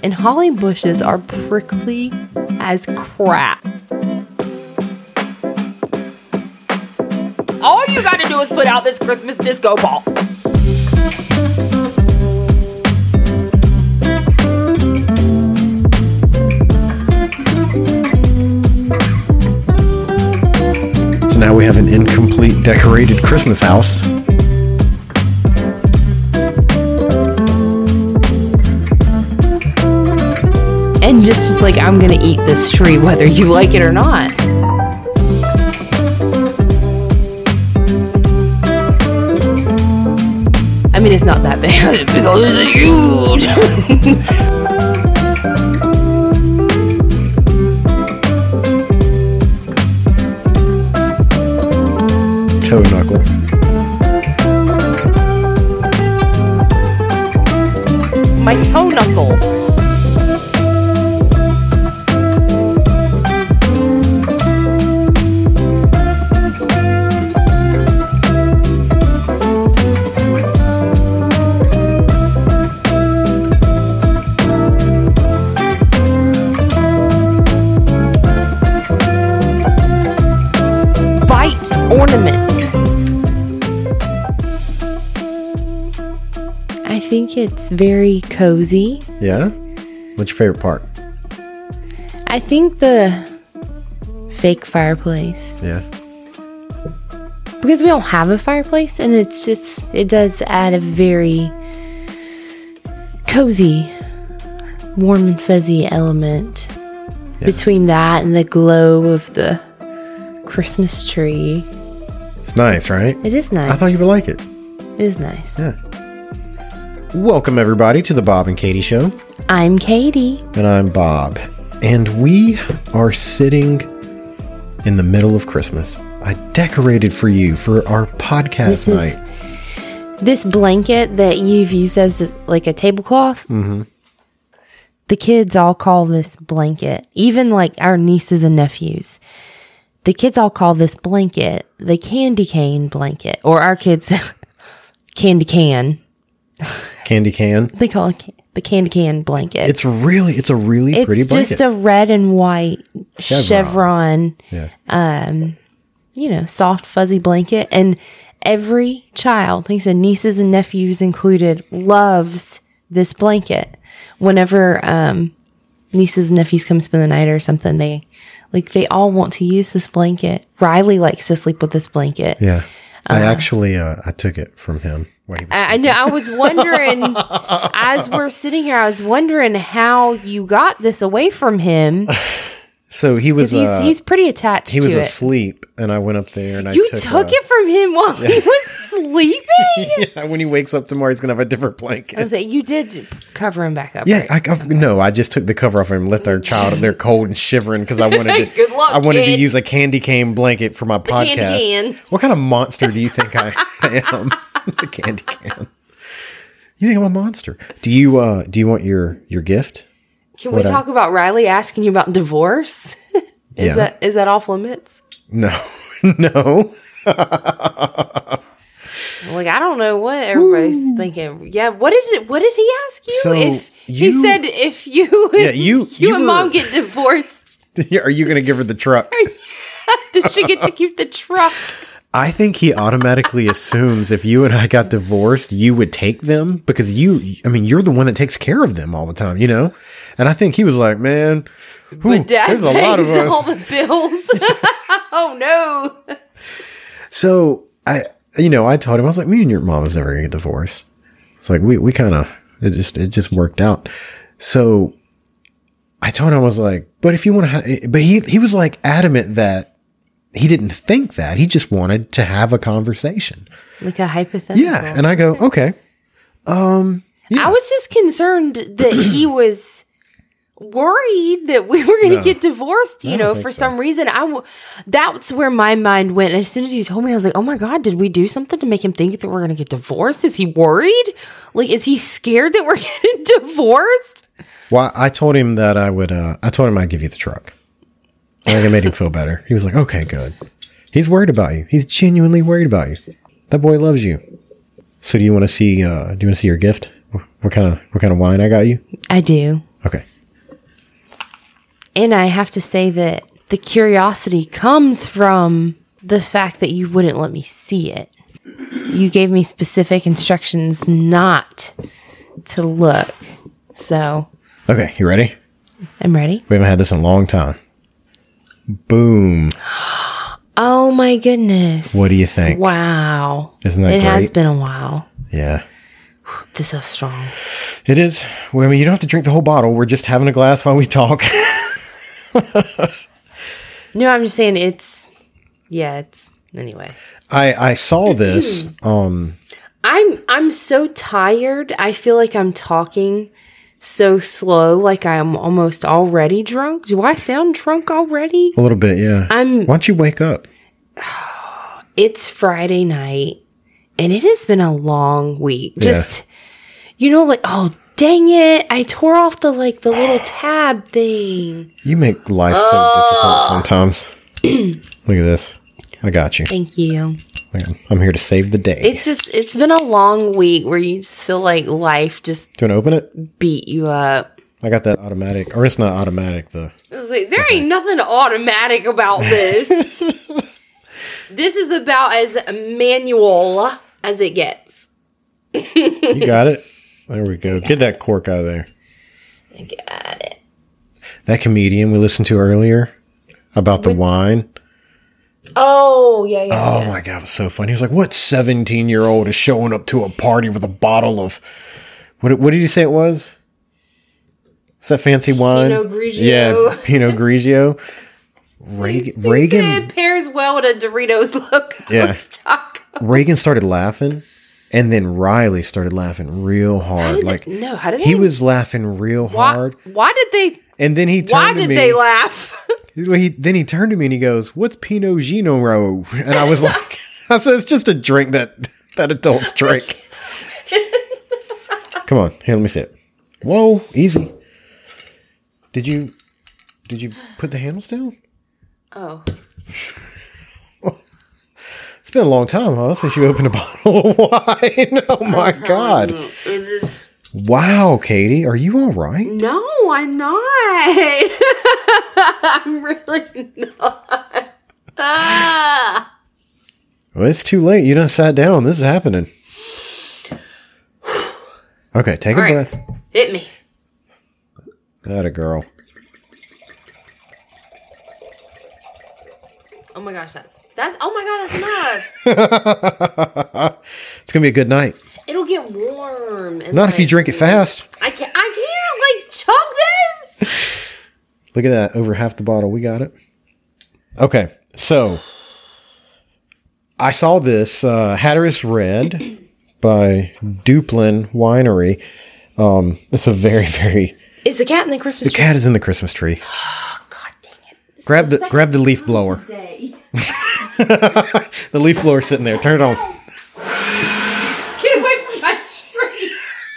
and holly bushes are prickly as crap. All you gotta do is put out this Christmas disco ball. So now we have an incomplete decorated Christmas house. And just was like, I'm gonna eat this tree whether you like it or not. I mean, it's not that big because it's huge. Toe knuckle. My toe knuckle. Ornaments. I think it's very cozy. Yeah? What's your favorite part? I think the fake fireplace. Yeah. Because we don't have a fireplace, and it does add a very cozy, warm and fuzzy element between that and the glow of the Christmas tree. It's nice, right? It is nice. I thought you would like it. It is nice. Yeah. Welcome, everybody, to the Bob and Katie Show. I'm Katie. And I'm Bob. And we are sitting in the middle of Christmas. I decorated for you for our podcast night. This blanket that you've used as like a tablecloth. Mm-hmm. The kids all call this blanket, even like our nieces and nephews. The kids all call this blanket the candy cane blanket, or our kids candy can. Candy can? They call it the candy can blanket. It's a really pretty blanket. It's just a red and white chevron soft fuzzy blanket. And every child, like I said, nieces and nephews included, loves this blanket. Whenever nieces and nephews come spend the night or something, they all want to use this blanket. Riley likes to sleep with this blanket. Yeah. I actually, I took it from him. I know. I was wondering, as we're sitting here, I was wondering how you got this away from him. So he was, he's pretty attached to it. He was asleep, and I went up there and You took it from him while he was sleeping? Yeah, when he wakes up tomorrow, he's going to have a different blanket. I was like, you did cover him back up, yeah, right? No, I just took the cover off him, left our child up there cold and shivering because I wanted to. Good luck, I wanted kid. to use a candy cane blanket for my podcast. Candy can. What kind of monster do you think I am? The candy can. You think I'm a monster? Do you want your gift? Can we talk about Riley asking you about divorce? Is that off limits? No. No. Like, I don't know what everybody's thinking. Yeah, what did he ask you? So he said if you and Mom get divorced, are you going to give her the truck? Does she get to keep the truck? I think he automatically assumes if you and I got divorced, you would take them because you're the one that takes care of them all the time, you know? And I think he was like, man, but Dad there's a lot of us. All the bills. Oh no. So I told him, I was like, me and your mom was never gonna get divorced. It's like we kind of it just worked out. So I told him, I was like, but if you want to, but he was like adamant that he didn't think that. He just wanted to have a conversation, like a hypothetical. Yeah, and I go, okay. Yeah. I was just concerned that he was worried that we were going to get divorced, for some reason. That's where my mind went. And as soon as you told me, I was like, oh my God, did we do something to make him think that we're going to get divorced? Is he worried? Like, is he scared that we're getting divorced? Well, I told him that I told him I'd give you the truck. I think it made him feel better. He was like, okay, good. He's worried about you. He's genuinely worried about you. That boy loves you. So do you want to see your gift? What kind of wine I got you? I do. Okay. And I have to say that the curiosity comes from the fact that you wouldn't let me see it. You gave me specific instructions not to look. So. Okay, you ready? I'm ready. We haven't had this in a long time. Boom. Oh my goodness. What do you think? Wow. Isn't that great? It has been a while. Yeah. This is so strong. It is. Well, I mean, you don't have to drink the whole bottle. We're just having a glass while we talk. No, I'm just saying it's anyway. I saw this. I'm so tired. I feel like I'm talking so slow, like I'm almost already drunk. Do I sound drunk already? A little bit, yeah. Why don't you wake up? It's Friday night, and it has been a long week. Just, like, oh, dang it. I tore off the little tab thing. You make life so difficult sometimes. Look at this. I got you. Thank you. I'm here to save the day. It's been a long week where you just feel like life just Do you want to open it? Beat you up. I got that automatic. Or it's not automatic, though. I was like, there ain't nothing automatic about this. This is about as manual as it gets. You got it? There we go. Get that cork out of there. I got it. That comedian we listened to earlier about the wine. Oh, yeah. Oh, my God. It was so funny. He was like, what 17-year-old is showing up to a party with a bottle of... What did he say it was? What's that fancy wine? Pinot Grigio. Yeah, Pinot Grigio. Reagan it pairs well with a Doritos logo. Yeah. Reagan started laughing, and then Riley started laughing real hard. How did he was laughing real hard. Why did they? And then he turned Why to did me, they laugh? Then he turned to me and he goes, "What's Pinot Gino?" And I was like, "I said it's just a drink that adults drink." Come on, here, let me see it. Whoa, easy. Did you put the handles down? Oh. It's been a long time, huh, since you opened a bottle of wine. Oh my God. Wow, Katie, are you all right? No, I'm not. I'm really not. Well, it's too late. You done sat down. This is happening. Okay, take a breath. Hit me. That a girl. Oh my gosh, that's enough. It's gonna be a good night. It'll get warm. And Not if you drink it fast. I can't chug this. Look at that, over half the bottle. We got it. Okay, so I saw this Hatteras Red by Duplin Winery. It's a very, very... Is the cat in the Christmas tree? The cat is in the Christmas tree. Oh, God dang it. Grab the leaf blower. The leaf blower sitting there. Turn it on. Get away from my tree.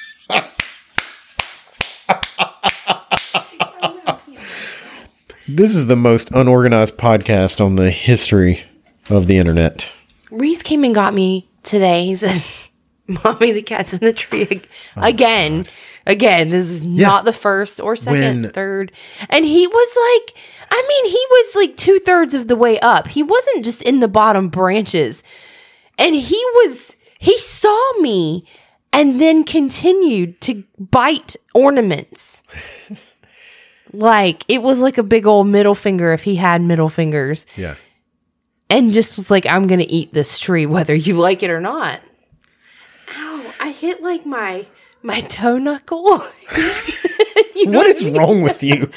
This is the most unorganized podcast on the history of the internet. Reese came and got me today. He said, "Mommy, the cat's in the tree again." Again, this is not the first or second, third. And he was like, he was like 2/3 of the way up. He wasn't just in the bottom branches. And he saw me and then continued to bite ornaments. Like, it was like a big old middle finger if he had middle fingers. Yeah. And just was like, I'm going to eat this tree whether you like it or not. Ow, I hit like my toe knuckle. What is wrong with you?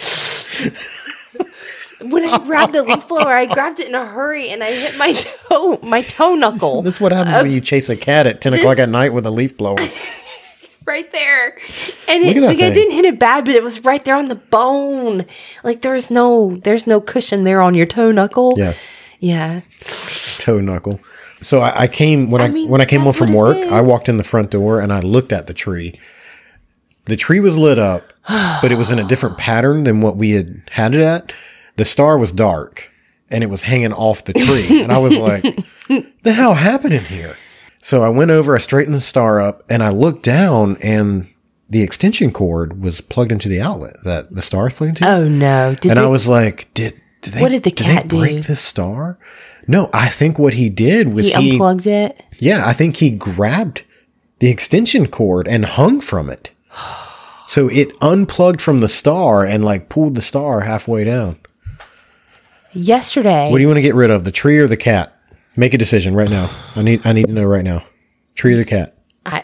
When I grabbed the leaf blower, I grabbed it in a hurry and I hit my toe knuckle. That's what happens when you chase a cat at 10 o'clock at night with a leaf blower. Right there. And I didn't hit it bad, but it was right there on the bone. Like there's no cushion there on your toe knuckle. Yeah. Yeah. Toe knuckle. So I came when I came home from work, I walked in the front door and I looked at the tree. The tree was lit up, but it was in a different pattern than what we had it at. The star was dark and it was hanging off the tree. And I was like, the hell happened in here? So I went over, I straightened the star up and I looked down and the extension cord was plugged into the outlet that the star is plugged into. Oh no! I was like, did they? What did the cat do? Break the star? No, I think what he did was he unplugged it. Yeah, I think he grabbed the extension cord and hung from it. So it unplugged from the star and like pulled the star halfway down. Yesterday. What do you want to get rid of, the tree or the cat? Make a decision right now. I need to know right now. Tree or the cat?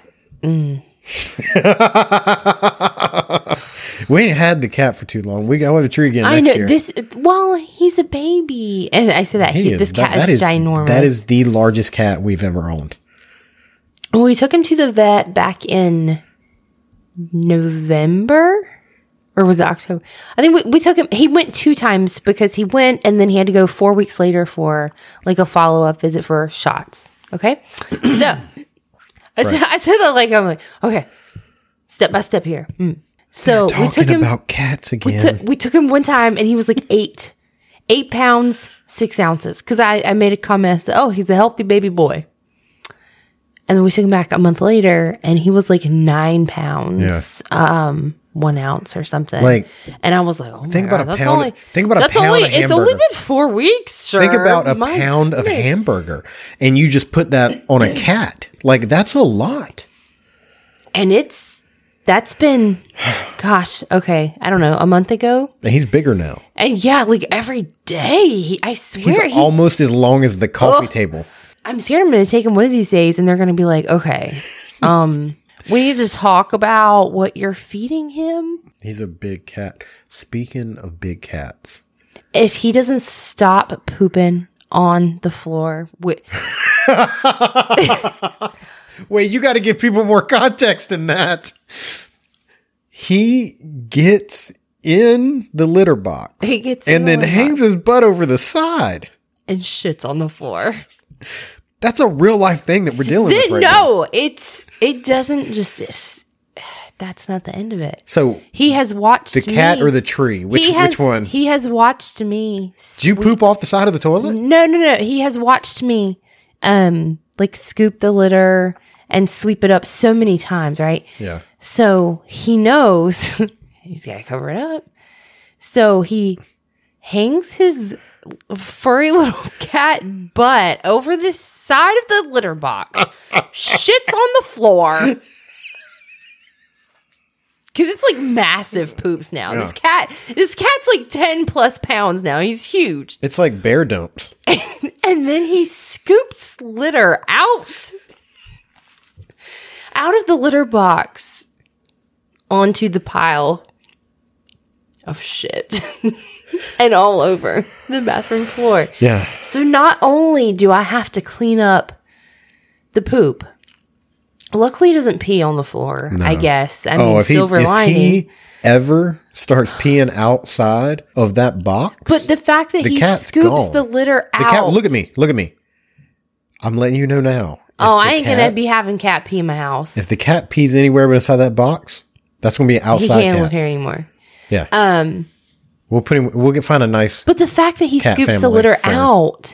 We ain't had the cat for too long. We got a tree again next year. Well, he's a baby. And I said that. This cat is ginormous. That is the largest cat we've ever owned. We took him to the vet back in November. Or was it October? I think we took him. He went 2 times because he went and then he had to go 4 weeks later for like a follow-up visit for shots. Okay? So, I said that like, I'm like, okay, step by step here. So we took him about cats again. We took him one time and he was like 8 pounds, 6 ounces. Because I made a comment, said, oh, he's a healthy baby boy. And then we took him back a month later and he was like 9 pounds. 1 ounce or something. Like, and I was like, oh think my about God, a pound. Think about a pound of hamburger. It's only been 4 weeks. Sure. Think about a pound of hamburger, and you just put that on a cat. Like, that's a lot. And that's been, gosh, okay, I don't know, a month ago. And he's bigger now. And yeah, like every day, I swear he's almost as long as the coffee table. I'm scared I'm going to take him one of these days, and they're going to be like, okay, we need to talk about what you're feeding him. He's a big cat. Speaking of big cats. If he doesn't stop pooping on the floor. Wait, you got to give people more context than that. He gets in the litter box. He gets and then hangs his butt over the side. And shits on the floor. That's a real life thing that we're dealing with right now. It doesn't just, that's not the end of it. So he has watched the cat or the tree? Which one? He has watched me. Did you poop off the side of the toilet? No. He has watched me, like scoop the litter and sweep it up so many times, right? Yeah. So he knows he's got to cover it up. So he hangs his furry little cat butt over the side of the litter box, shits on the floor, because it's like massive poops now. Yeah. This cat's like 10 plus pounds now. He's huge. It's like bear dumps. And then he scoops litter out of the litter box onto the pile of shit. And all over the bathroom floor. Yeah. So not only do I have to clean up the poop, luckily he doesn't pee on the floor, I guess. I mean, silver lining. If he ever starts peeing outside of that box. But the fact that he scoops the litter out. The cat, look at me. I'm letting you know now. I ain't going to be having cat pee in my house. If the cat pees anywhere but inside that box, that's going to be an outside cat. He can't live here ananymore. Yeah. We'll find a nice. But the fact that he scoops the litter out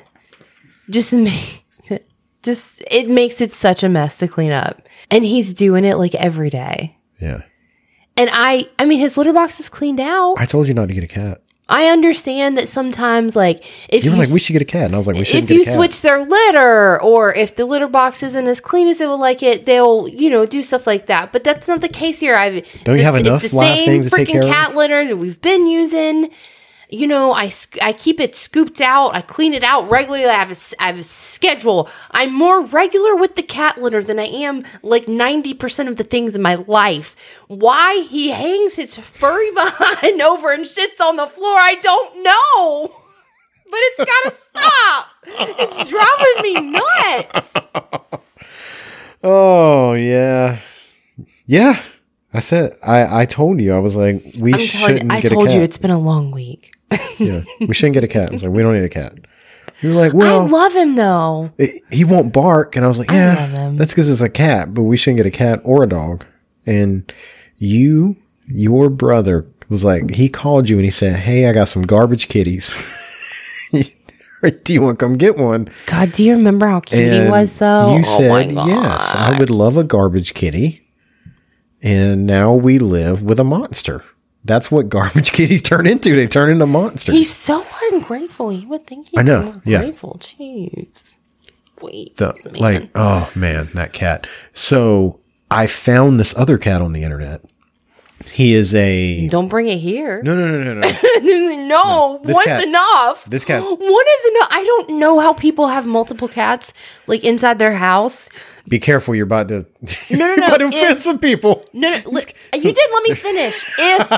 it makes it such a mess to clean up. And he's doing it like every day. Yeah. And I mean, his litter box is cleaned out. I told you not to get a cat. I understand that sometimes, like, if you were like, we should get a cat. And I was like, we shouldn't get a cat. If you switch their litter, or if the litter box isn't as clean as they would like it, they'll, do stuff like that. But that's not the case here. Don't you have enough live things to take care of? It's the same freaking cat litter that we've been using. I keep it scooped out. I clean it out regularly. I have a schedule. I'm more regular with the cat litter than I am like 90% of the things in my life. Why he hangs his furry behind over and shits on the floor, I don't know. But it's got to stop. It's driving me nuts. Oh, yeah. Yeah. I said, I told you, I was like, we shouldn't get a cat. I told you, it's been a long week. Yeah, we shouldn't get a cat. I was like, we don't need a cat. You were like, well, I love him though. He won't bark, and I was like, yeah, that's because it's a cat, but we shouldn't get a cat or a dog. And your brother was like, he called you and he said, hey, I got some garbage kitties. Do you want to come get one? God, do you remember how cute he was though? You said, yes, I would love a garbage kitty. and now we live with a monster. That's what garbage kitties turn into. They turn into monsters. He's so ungrateful. You would think he'd be more grateful. Jeez. Wait. Oh man, that cat. So I found this other cat on the internet. He is a... Don't bring it here. No. No, one's enough. This cat... One is enough. I don't know how people have multiple cats, like, inside their house. Be careful, you're about to... No. You're about to offend some people. No. You did let me finish.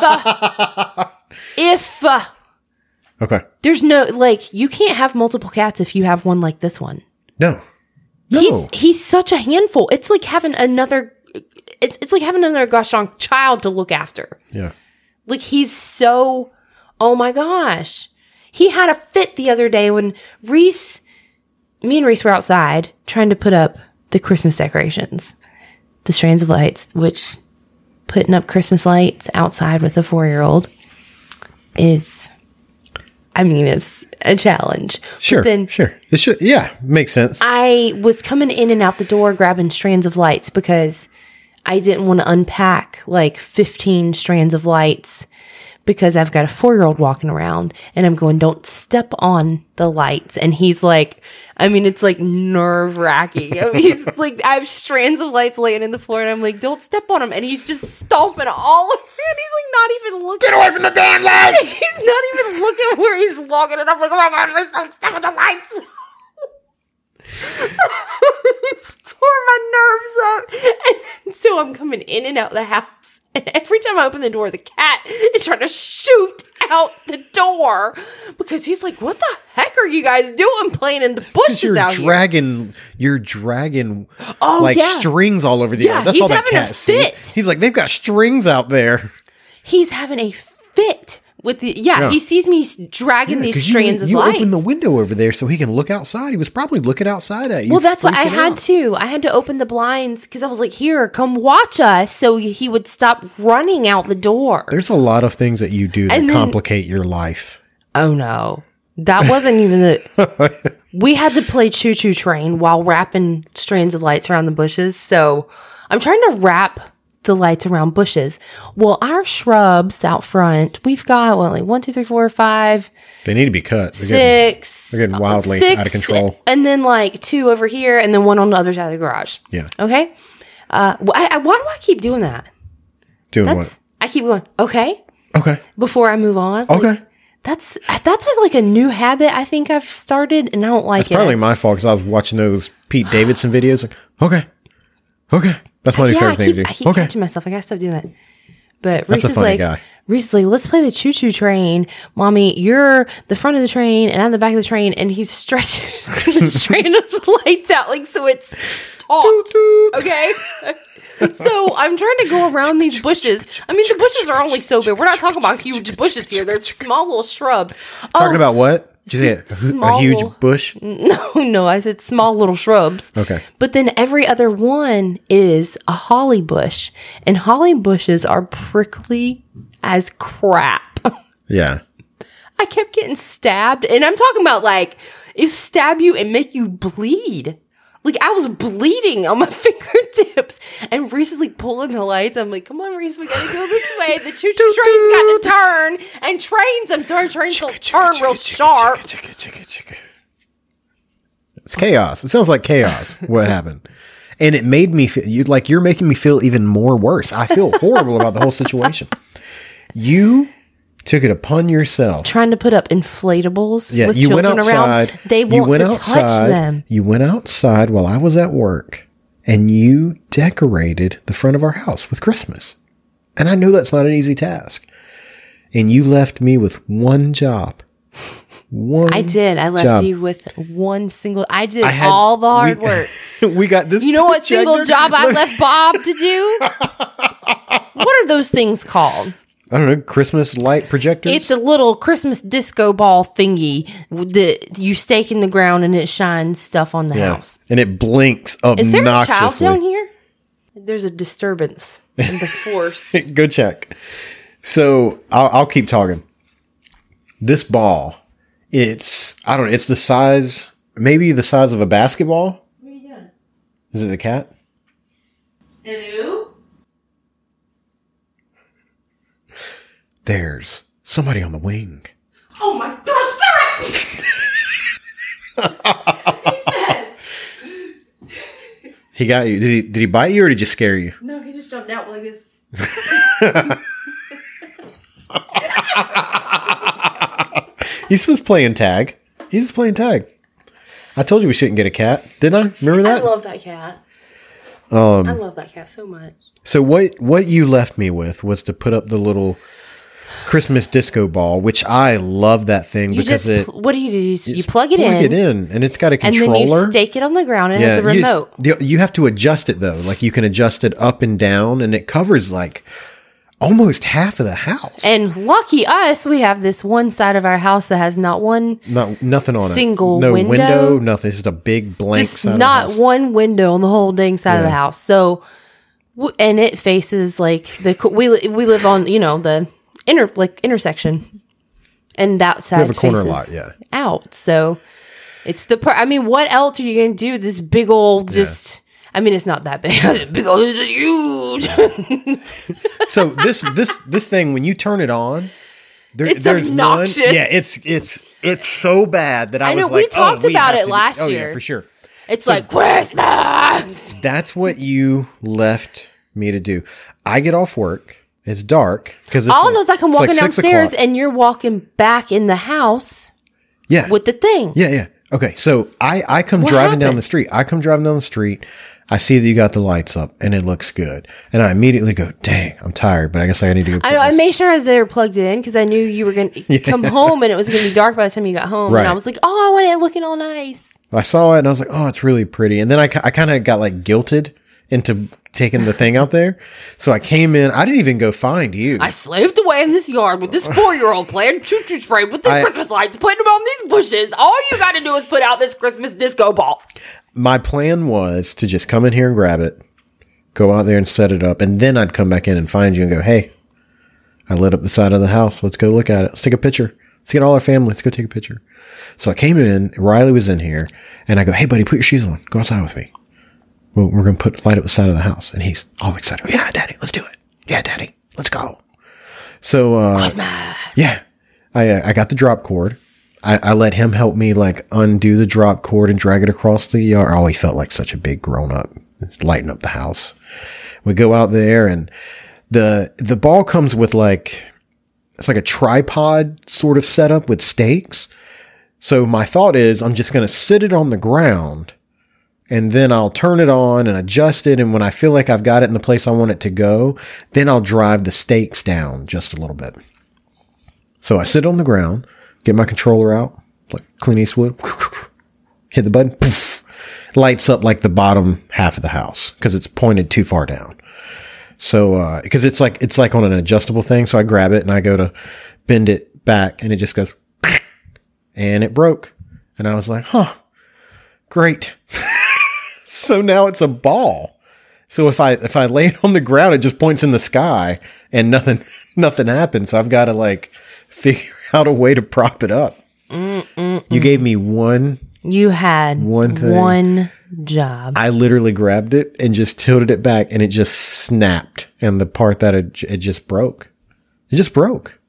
If... Okay. There's no... Like, you can't have multiple cats if you have one like this one. No. He's such a handful. It's like having another... It's like having another gosh darn child to look after. Yeah. Like, he's so, oh my gosh. He had a fit the other day when me and Reese were outside trying to put up the Christmas decorations, the strands of lights, which putting up Christmas lights outside with a 4-year-old is, it's a challenge. Sure. Sure. It should, makes sense. I was coming in and out the door grabbing strands of lights because I didn't want to unpack like 15 strands of lights because I've got a 4-year-old walking around and I'm going, don't step on the lights. And he's like, it's like nerve wracking. He's like, I have strands of lights laying in the floor and I'm like, don't step on them. And he's just stomping all over and he's like not even looking. Get away from the damn lights! He's not even looking where he's walking. And I'm like, oh my God, please don't step on the lights. It tore my nerves up. And so I'm coming in and out of the house. And every time I open the door, the cat is trying to shoot out the door because he's like, what the heck are you guys doing playing in the bushes out here? You're dragging strings all over the air. That's all that cat sees. He's like, they've got strings out there. He's having a fit. He sees me dragging these strands of lights. You opened the window over there so he can look outside. He was probably looking outside at you. Well, that's what I had to. I had to open the blinds because I was like, here, come watch us. So he would stop running out the door. There's a lot of things that you do to complicate your life. Oh, no. That wasn't even we had to play Choo Choo Train while wrapping strands of lights around the bushes. So I'm trying to wrap the lights around bushes. Well, our shrubs out front, we've got 1, 2, 3, 4, 5. They need to be cut. They're getting wildly out of control. And then 2 over here, and then 1 on the other side of the garage. Yeah. Okay. Why do I keep doing that? What? I keep going. Okay. Before I move on. Okay. That's like a new habit I think I've started, and I don't like it. That's probably my fault because I was watching those Pete Davidson videos. Like, okay. That's my new favorite thing to do. I keep catching myself. I gotta stop doing that. But Reese is like, let's play the Choo Choo Train. Mommy, you're the front of the train and I'm the back of the train. And he's stretching the strand of the lights out so it's taut. Okay? So I'm trying to go around these bushes. The bushes are only so big. We're not talking about huge bushes here. They're small little shrubs. Talking about what? Did you say a huge bush? No, I said small little shrubs. Okay. But then every other one is a holly bush. And holly bushes are prickly as crap. Yeah. I kept getting stabbed. And I'm talking about it stab you and make you bleed. I was bleeding on my fingertips. And Reese is pulling the lights. I'm like, come on, Reese, we gotta go this way. The choo-choo train's got to turn. And trains don't turn real sharp. It's chaos. It sounds like chaos, what happened. And it made me feel, you're making me feel even more worse. I feel horrible about the whole situation. You took it upon yourself. Trying to put up inflatables with you children went outside, around. They want to touch them. You went outside while I was at work and you decorated the front of our house with Christmas. And I know that's not an easy task. And you left me with one job. I did. I left you with one single. I did all the hard work. We got this. You know what single job I left Bob to do? What are those things called? I don't know, Christmas light projectors? It's a little Christmas disco ball thingy that you stake in the ground and it shines stuff on the house. And it blinks obnoxiously. Is there a child down here? There's a disturbance in the force. Go check. So I'll keep talking. This ball, it's the size, maybe the size of a basketball. What are you doing? Is it the cat? Hello? there's somebody on the wing. Oh my gosh, Derek! He said. He got you. Did he bite you or did he just scare you? No, he just jumped out like this. He was playing tag. He's just playing tag. I told you we shouldn't get a cat. Didn't I? Remember that? I love that cat. I love that cat so much. So what you left me with was to put up the little Christmas disco ball, which I love that thing what do you do? You plug it in, and it's got a controller. And then you stake it on the ground and it has a remote. You have to adjust it though. Like you can adjust it up and down, and it covers like almost half of the house. And lucky us, we have this one side of our house that has nothing on single no window, nothing. It's just a big blank just side not of the house. one window on the whole dang side of the house. So, and it faces like we live on the intersection, and that side we have a corner faces lot, out. So it's what else are you going to do? This big old just. I mean, it's not that big. Big old, this is huge. So this thing, when you turn it on, it's there's obnoxious. None. Yeah, it's so bad that I was know, like, we talked about it last year. Oh yeah, for sure. It's like Christmas. That's what you left me to do. I get off work. It's dark because all I know is like I'm walking downstairs and you're walking back in the house. Yeah, with the thing. Yeah. Okay, so I come driving down the street. I see that you got the lights up, and it looks good. And I immediately go, dang, I'm tired, but I guess I need to go. I made sure they were plugged in because I knew you were going to come home, and it was going to be dark by the time you got home. Right. And I was like, oh, I want it looking all nice. I saw it, and I was like, oh, it's really pretty. And then I kind of got like guilted into taking the thing out there. So I came in. I didn't even go find you. I slaved away in this yard with this 4-year-old playing choo-choo spray with the Christmas lights, putting them on these bushes. All you got to do is put out this Christmas disco ball. My plan was to just come in here and grab it, go out there and set it up, and then I'd come back in and find you and go, hey, I lit up the side of the house. Let's go look at it. Let's take a picture. Let's get all our family. Let's go take a picture. So I came in. Riley was in here, and I go, hey, buddy, put your shoes on. Go outside with me. Well, we're going to light up the side of the house. And he's all excited. Oh, yeah, Daddy, let's do it. Yeah, Daddy, let's go. So, yeah, I got the drop cord. I let him help me like undo the drop cord and drag it across the yard. Oh, he felt like such a big grown up lighting up the house. We go out there and the ball comes with it's like a tripod sort of setup with stakes. So my thought is I'm just going to sit it on the ground and then I'll turn it on and adjust it. And when I feel like I've got it in the place I want it to go, then I'll drive the stakes down just a little bit. So I sit on the ground. Get my controller out, like Clint Eastwood, hit the button, poof, lights up like the bottom half of the house because it's pointed too far down. So, because it's like on an adjustable thing. So I grab it and I go to bend it back and it just goes, and it broke. And I was like, huh, great. So now it's a ball. So if I lay it on the ground, it just points in the sky and nothing happens. So I've got to like figure out a way to prop it up. You gave me one. You had one thing. One job. I literally grabbed it and just tilted it back and it just snapped. And the part that it just broke. It just broke.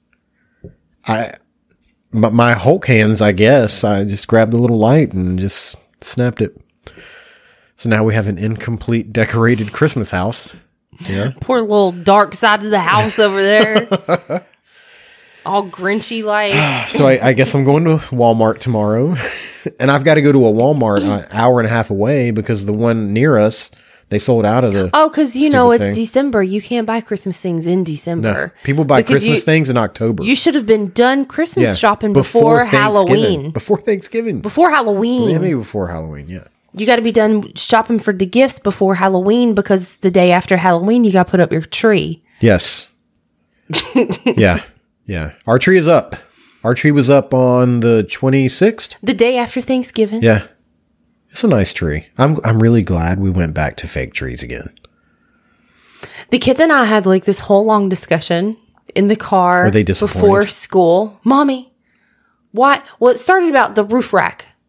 My Hulk hands, I guess, I just grabbed the little light and just snapped it. So now we have an incomplete decorated Christmas house. Yeah. Poor little dark side of the house over there. All Grinchy like. So I guess I'm going to Walmart tomorrow. And I've got to go to a Walmart an hour and a half away because the one near us, they sold out of the. Oh, because it's December. You can't buy Christmas things in December. No, people buy Christmas things in October. You should have been done Christmas shopping before Halloween. Before Thanksgiving. Before Halloween. Yeah, maybe before Halloween, yeah. You got to be done shopping for the gifts before Halloween because the day after Halloween, you got to put up your tree. Yes. Yeah. Yeah. Our tree is up. Our tree was up on the 26th. The day after Thanksgiving. Yeah. It's a nice tree. I'm really glad we went back to fake trees again. The kids and I had like this whole long discussion in the car. Were they disappointed? Before school. Mommy, why? Well, it started about the roof rack.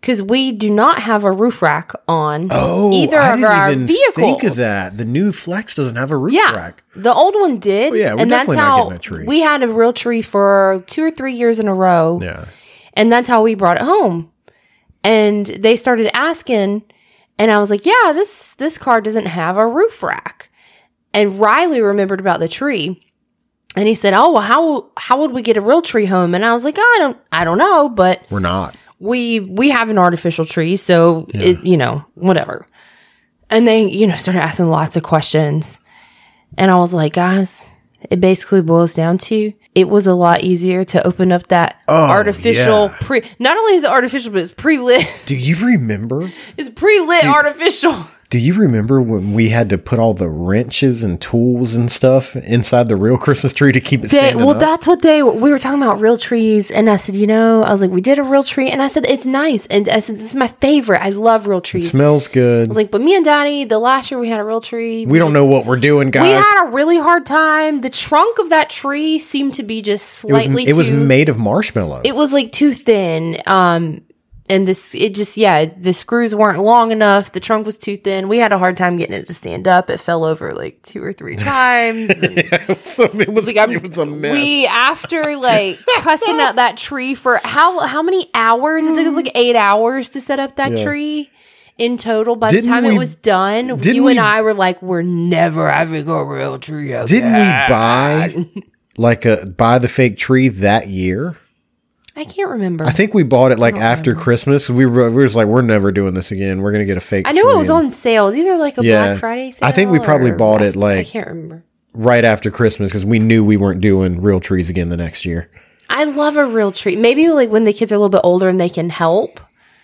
because we do not have a roof rack on either I of didn't our even vehicles. think of that. The new Flex doesn't have a roof rack. The old one did. Oh, yeah, we're and that's definitely not how getting a tree. we had a real tree for 2 or 3 years in a row. Yeah. And that's how we brought it home. And they started asking, and I was like, yeah, this car doesn't have a roof rack. And Riley remembered about the tree. And he said, oh, well, how would we get a real tree home? And I was like, I don't know, but we're not. We have an artificial tree, so it, whatever. And they, started asking lots of questions. And I was like, guys, it basically boils down to it was a lot easier to open up that artificial not only is it artificial, but it's pre-lit. Do you remember? It's pre-lit artificial. Do you remember when we had to put all the wrenches and tools and stuff inside the real Christmas tree to keep it standing up? That's what we were talking about, real trees. And I said, I was like, we did a real tree. And I said, it's nice. And I said, this is my favorite. I love real trees. It smells good. I was like, but me and Daddy, the last year we had a real tree. We don't know what we're doing, guys. We had a really hard time. The trunk of that tree seemed to be just slightly It was made of marshmallow. It was like too thin. And the screws weren't long enough. The trunk was too thin. We had a hard time getting it to stand up. It fell over like 2 or 3 times. It was a mess. We, after like cussing out that tree for how many hours? It took us like 8 hours to set up that tree in total. By the time it was done, you and I were like, we're never having a real tree again. Didn't we buy the fake tree that year? I can't remember. I think we bought it like after Christmas. We were just like, we're never doing this again. We're going to get a fake tree. I know it was on sale. It was either like a Black Friday sale. I think we probably bought it like, I can't remember, right after Christmas because we knew we weren't doing real trees again the next year. I love a real tree. Maybe like when the kids are a little bit older and they can help.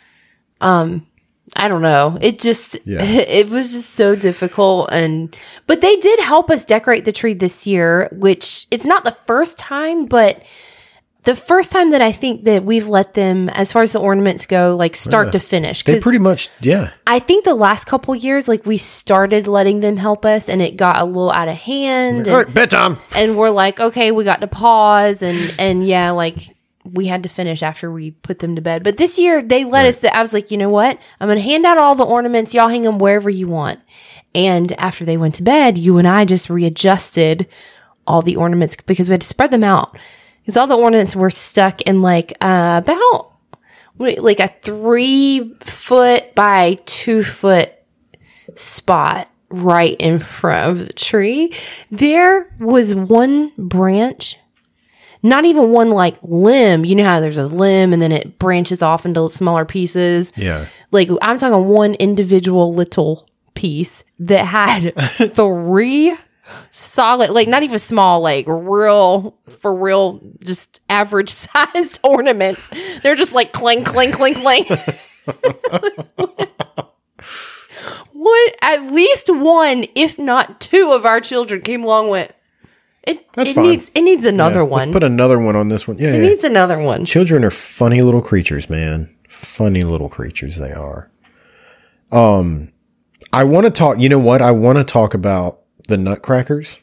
I don't know. It just, it was just so difficult. But they did help us decorate the tree this year, which it's not the first time, but the first time that I think that we've let them, as far as the ornaments go, like start to finish. They pretty much, I think the last couple years, like we started letting them help us and it got a little out of hand. All right, bedtime. And we're like, okay, we got to pause and like we had to finish after we put them to bed. But this year they let us, I was like, you know what? I'm going to hand out all the ornaments. Y'all hang them wherever you want. And after they went to bed, you and I just readjusted all the ornaments because we had to spread them out. Because all the ornaments were stuck in like about like a 3-foot by 2-foot spot right in front of the tree. There was one branch, not even one like limb. You know how there's a limb and then it branches off into smaller pieces. Yeah. Like I'm talking one individual little piece that had 3 solid, like not even small, like for real, just average sized ornaments. They're just like clang, clang, clang, clang. At least one, if not 2 of our children came along with it needs another one. Let's put another one on this one. Yeah. It needs another one. Children are funny little creatures, man. Funny little creatures they are. I want to talk, you know what? I want to talk about the Nutcrackers.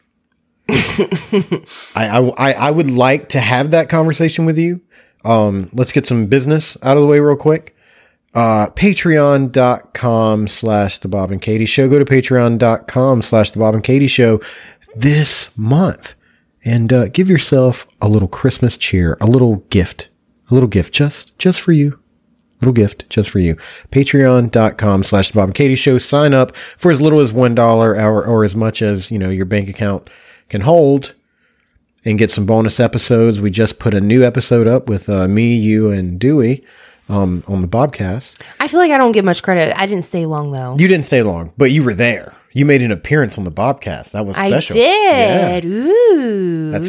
I would like to have that conversation with you. Let's get some business out of the way real quick. Patreon.com/The Bob and Katie Show. Go to patreon.com/The Bob and Katie Show this month and give yourself a little Christmas cheer, a little gift just for you. Little gift just for you. Patreon.com/The Bob and Katie Show. Sign up for as little as $1 or as much as, your bank account can hold and get some bonus episodes. We just put a new episode up with me, you, and Dewey on the Bobcast. I feel like I don't get much credit. I didn't stay long though. You didn't stay long, but you were there. You made an appearance on the Bobcast. That was special. I did. Yeah. Ooh. That's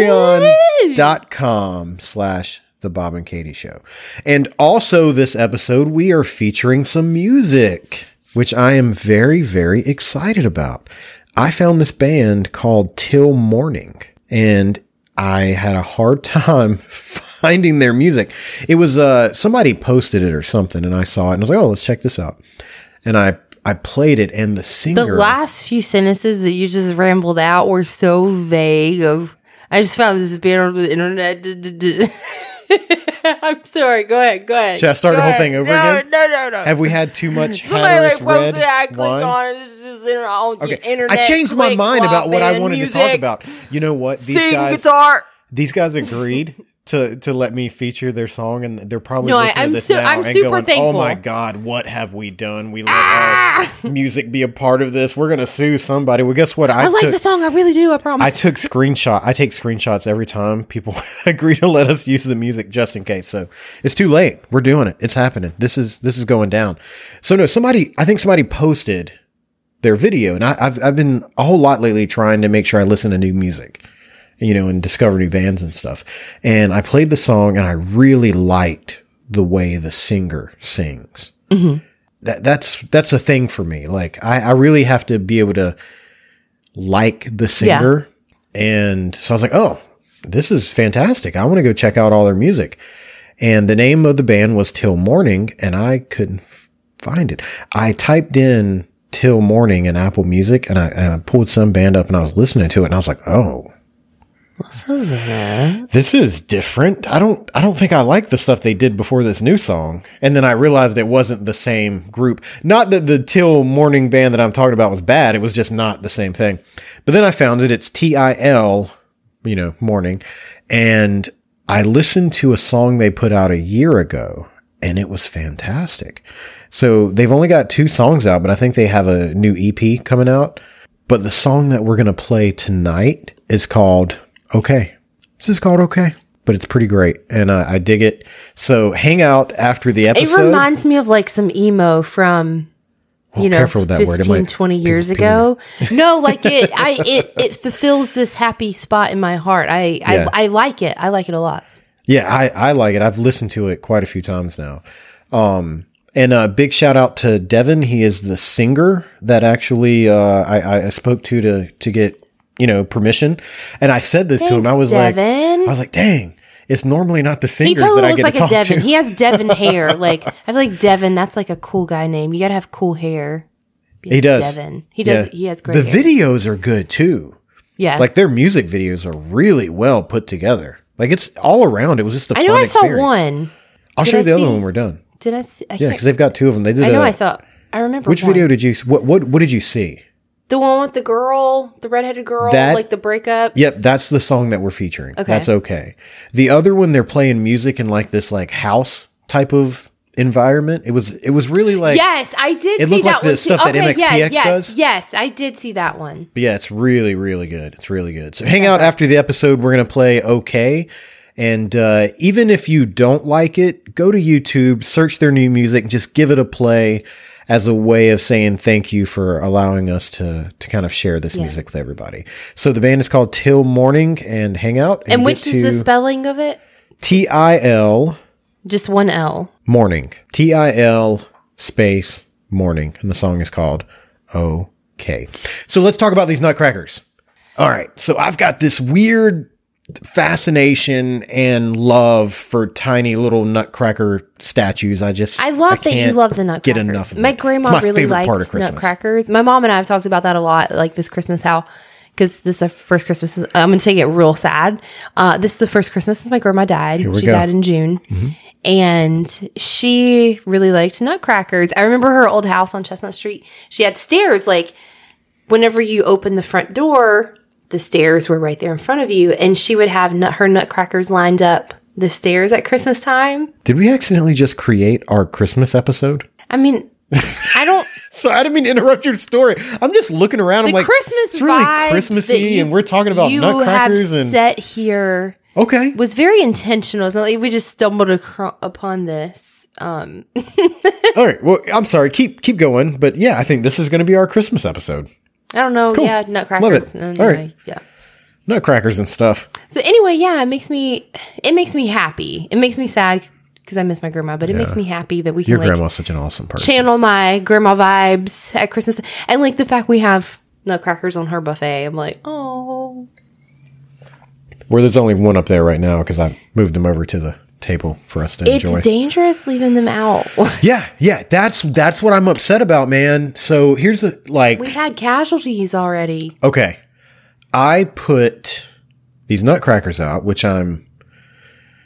patreon.com/The Bob and Katie Show. And also this episode, we are featuring some music, which I am very, very excited about. I found this band called Till Morning, and I had a hard time finding their music. It was, somebody posted it or something, and I saw it, and I was like, oh, let's check this out. And I played it, and the singer... The last few sentences that you just rambled out were so vague. I just found this band on the internet. I'm sorry. Go ahead. Should I start the whole thing over again? No. Have we had too much Somebody Hatteras red I click wine? on it. This is internet. I changed my mind about what I wanted music, to talk about. You know what? guitar. These guys agreed to let me feature their song, and they're probably listening to this now I'm and super going, thankful. "Oh my God, what have we done? We let our music be a part of this. We're gonna sue somebody." Well, guess what? I like the song. I really do. I promise. I take screenshots every time people agree to let us use the music, just in case. So it's too late. We're doing it. It's happening. This is going down. So no, I think somebody posted their video, and I've been a whole lot lately trying to make sure I listen to new music, and discover new bands and stuff. And I played the song, and I really liked the way the singer sings. Mm-hmm. That's a thing for me. Like I really have to be able to like the singer. Yeah. And so I was like, oh, this is fantastic. I want to go check out all their music. And the name of the band was Till Morning, and I couldn't find it. I typed in Till Morning in Apple Music, and I pulled some band up, and I was listening to it, and I was like, oh, this is different. I don't think I like the stuff they did before this new song. And then I realized it wasn't the same group. Not that the Till Morning band that I'm talking about was bad. It was just not the same thing. But then I found it. It's TIL, Morning. And I listened to a song they put out a year ago, and it was fantastic. So they've only got 2 songs out, but I think they have a new EP coming out. But the song that we're going to play tonight is called Okay. This is called Okay, but it's pretty great, and I dig it. So hang out after the episode. It reminds me of like some emo from, careful with that 15, 20 years ago. No, like it fulfills this happy spot in my heart. I like it. I like it a lot. Yeah, I like it. I've listened to it quite a few times now. And a big shout out to Devin. He is the singer that actually I spoke to get permission. And I said this to him. I was Devin. like, dang, it's normally not the singers that I get to talk to. He has Devin hair. Like, I feel like Devin, that's like a cool guy name. You got to have cool hair. He does. Devin. He does. Yeah. He has great hair. The videos are good too. Yeah. Like their music videos are really well put together. Like it's all around. It was just a fun experience. I saw one. I'll show you the other one when we're done. Did I see? Yeah, because they've got 2 of them. They did. I remember. Which video did you? What did you see? The one with the girl, the redheaded girl, like the breakup. Yep, that's the song that we're featuring. Okay. That's okay. The other one, they're playing music in like this like house type of environment. It was really like, yes, I did. It looked like the stuff that MXPX does. Yes, I did see that one. But yeah, it's really, really good. It's really good. So hang out after the episode. We're gonna play Okay. And even if you don't like it, go to YouTube, search their new music, just give it a play as a way of saying thank you for allowing us to kind of share this music with everybody. So the band is called Till Morning, and hang out. And which is the spelling of it? TIL. Just one L. Morning. TIL space morning. And the song is called Okay. So let's talk about these nutcrackers. All right. So I've got this weird fascination and love for tiny little nutcracker statues. I love that you love the nutcrackers. Get enough of My grandma really likes nutcrackers. My mom and I have talked about that a lot, like this Christmas, because this is our first Christmas. I'm going to take it real sad. This is the first Christmas since my grandma died. She died in June. Mm-hmm. And she really liked nutcrackers. I remember her old house on Chestnut Street. She had stairs. Like, whenever you open the front door, the stairs were right there in front of you, and she would have her nutcrackers lined up the stairs at Christmas time. Did we accidentally just create our Christmas episode? I mean, I don't... So I didn't mean to interrupt your story. I'm just looking around. I'm like, Christmas it's really Christmassy, and we're talking about nutcrackers. And set here was very intentional. It's not like we just stumbled upon this. All right. Well, I'm sorry. Keep going. But yeah, I think this is going to be our Christmas episode. I don't know. Cool. Yeah, nutcrackers. Love it. All right. Yeah. Nutcrackers and stuff. So anyway, yeah, it makes me happy. It makes me sad because I miss my grandma, but it makes me happy that we can. Your grandma's such an awesome person. Channel my grandma vibes at Christmas, and like the fact we have nutcrackers on her buffet. I'm like, oh. Where there's only one up there right now because I moved them over to the table for us to enjoy. It's dangerous leaving them out. Yeah. That's what I'm upset about, man. So here's we've had casualties already. Okay. I put these nutcrackers out, which I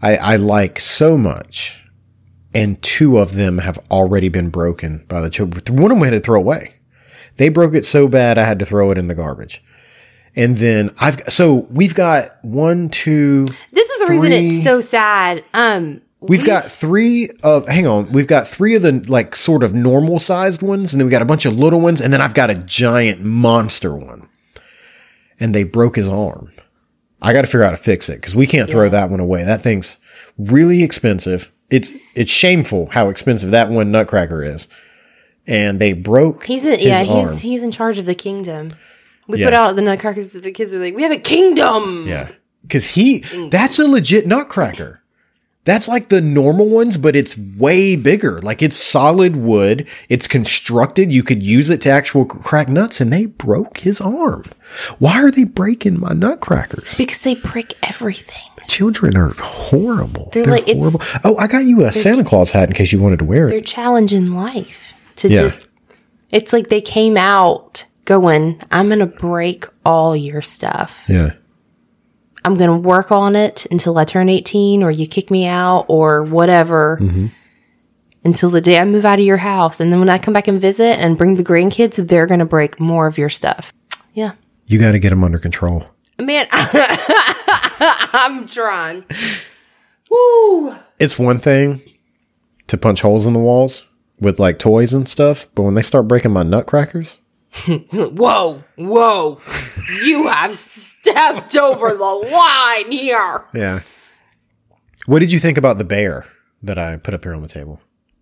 I like so much. And 2 of them have already been broken by the children. One of them I had to throw away. They broke it so bad I had to throw it in the garbage. And then we've got 1, 2. This is the reason it's so sad. We've got 3 of the like sort of normal sized ones, and then we got a bunch of little ones, and then I've got a giant monster one. And they broke his arm. I got to figure out how to fix it because we can't throw that one away. That thing's really expensive. It's shameful how expensive that one nutcracker is. And they broke his arm. He's in charge of the kingdom. We put out the nutcrackers, the kids are like, we have a kingdom. Yeah. Because that's a legit nutcracker. That's like the normal ones, but it's way bigger. Like it's solid wood. It's constructed. You could use it to actual crack nuts, and they broke his arm. Why are they breaking my nutcrackers? Because they break everything. Children are horrible. They're like, horrible. I got you a Santa Claus hat in case you wanted to wear it. They're challenging life it's like they came out going, I'm going to break all your stuff. Yeah. I'm going to work on it until I turn 18 or you kick me out or whatever until the day I move out of your house. And then when I come back and visit and bring the grandkids, they're going to break more of your stuff. Yeah. You got to get them under control. Man, I'm trying. Woo. It's one thing to punch holes in the walls with like toys and stuff, but when they start breaking my nutcrackers. Whoa. You have stepped over the line here. Yeah. What did you think about the bear that I put up here on the table?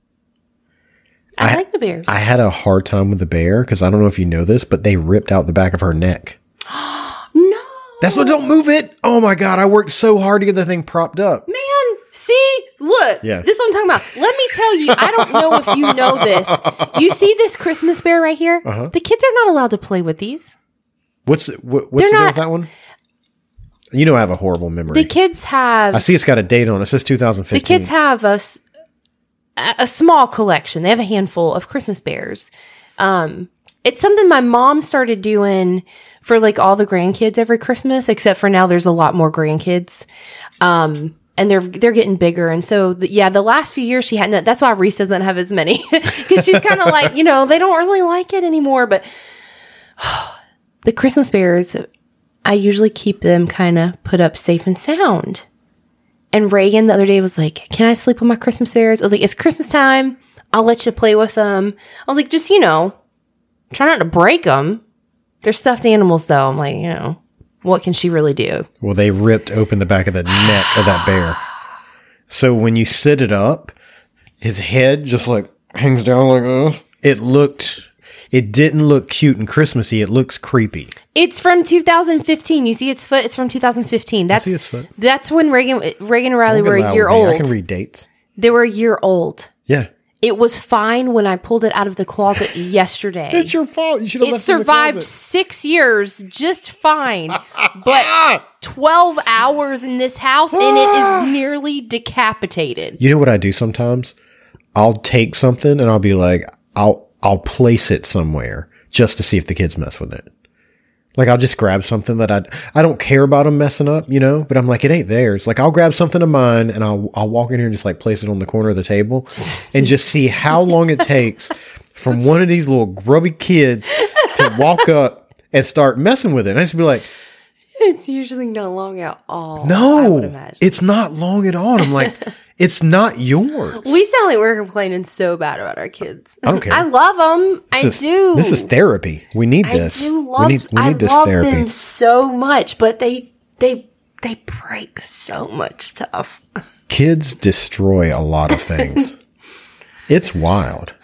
I like the bears. I had a hard time with the bear because I don't know if you know this, but they ripped out the back of her neck. No. That's what, don't move it. Oh my God. I worked so hard to get the thing propped up. Man, see, look, this is what I'm talking about. Let me tell you, I don't know if you know this. You see this Christmas bear right here? Uh-huh. The kids are not allowed to play with these. What's the deal with that one? You know I have a horrible memory. The kids have... I see it's got a date on it. It says 2015. The kids have a small collection. They have a handful of Christmas bears. It's something my mom started doing for like all the grandkids every Christmas, except for now there's a lot more grandkids. And they're getting bigger. And so, the last few years she hadn't... That's why Reese doesn't have as many. Because she's kind of like, they don't really like it anymore. But the Christmas bears, I usually keep them kind of put up safe and sound. And Reagan the other day was like, can I sleep with my Christmas bears? I was like, it's Christmas time. I'll let you play with them. I was like, just, try not to break them. They're stuffed animals, though. I'm like, what can she really do? Well, they ripped open the back of the neck of that bear. So when you sit it up, his head just like hangs down like this. It didn't look cute and Christmassy. It looks creepy. It's from 2015. You see its foot? It's from 2015. I see its foot. That's when Reagan and Riley were a year old. I can read dates. They were a year old. Yeah. It was fine when I pulled it out of the closet yesterday. It's your fault. You should have left it in the closet. It survived 6 years just fine. But 12 hours in this house and it is nearly decapitated. You know what I do sometimes? I'll take something and I'll be like, I'll place it somewhere just to see if the kids mess with it. Like I'll just grab something that I don't care about them messing up, but I'm like, it ain't theirs. Like I'll grab something of mine and I'll walk in here and just like place it on the corner of the table and just see how long it takes from one of these little grubby kids to walk up and start messing with it. And I just be like, it's usually not long at all. No, it's not long at all. I'm like, it's not yours. We sound like we're complaining so bad about our kids. I don't care. I love them. I do. This is therapy. We need this. I do love, we need this love therapy. them so much, but they break so much stuff. Kids destroy a lot of things. It's wild.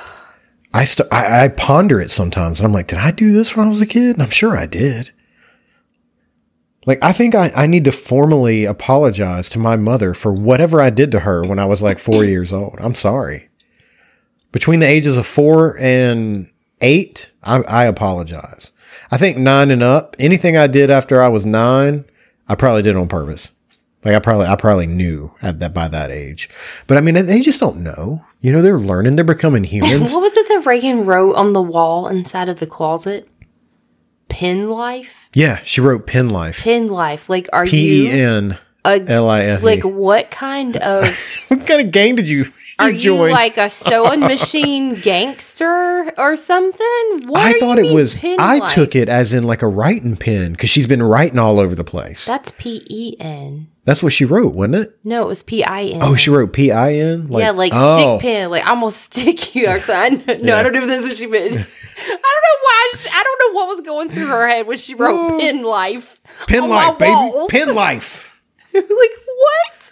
I ponder it sometimes, and I'm like, did I do this when I was a kid? And I'm sure I did. Like, I think I need to formally apologize to my mother for whatever I did to her when I was like 4 years old. I'm sorry. Between the ages of 4 and 8, I apologize. I think 9 and up, anything I did after I was 9, I probably did on purpose. Like I probably knew at that by that age. But I mean, they just don't know. They're learning. They're becoming humans. What was it that Reagan wrote on the wall inside of the closet? Pen life? Yeah, she wrote pen life. Pen life. Like, are you? Pen L-I-F-E. Like, what kind of gang did you are join? you like a sewing machine gangster or something? What I thought it was. I life? took it as in like a writing pen because she's been writing all over the place. That's PEN. That's what she wrote, wasn't it? No, it was PIN. Oh, she wrote PIN. Like, yeah, like stick pin. Like I'm gonna stick you. I don't know if that's what she meant. I don't know why. I don't know what was going through her head when she wrote "Pin Life." Pin Life, baby. Pin Life. Like what?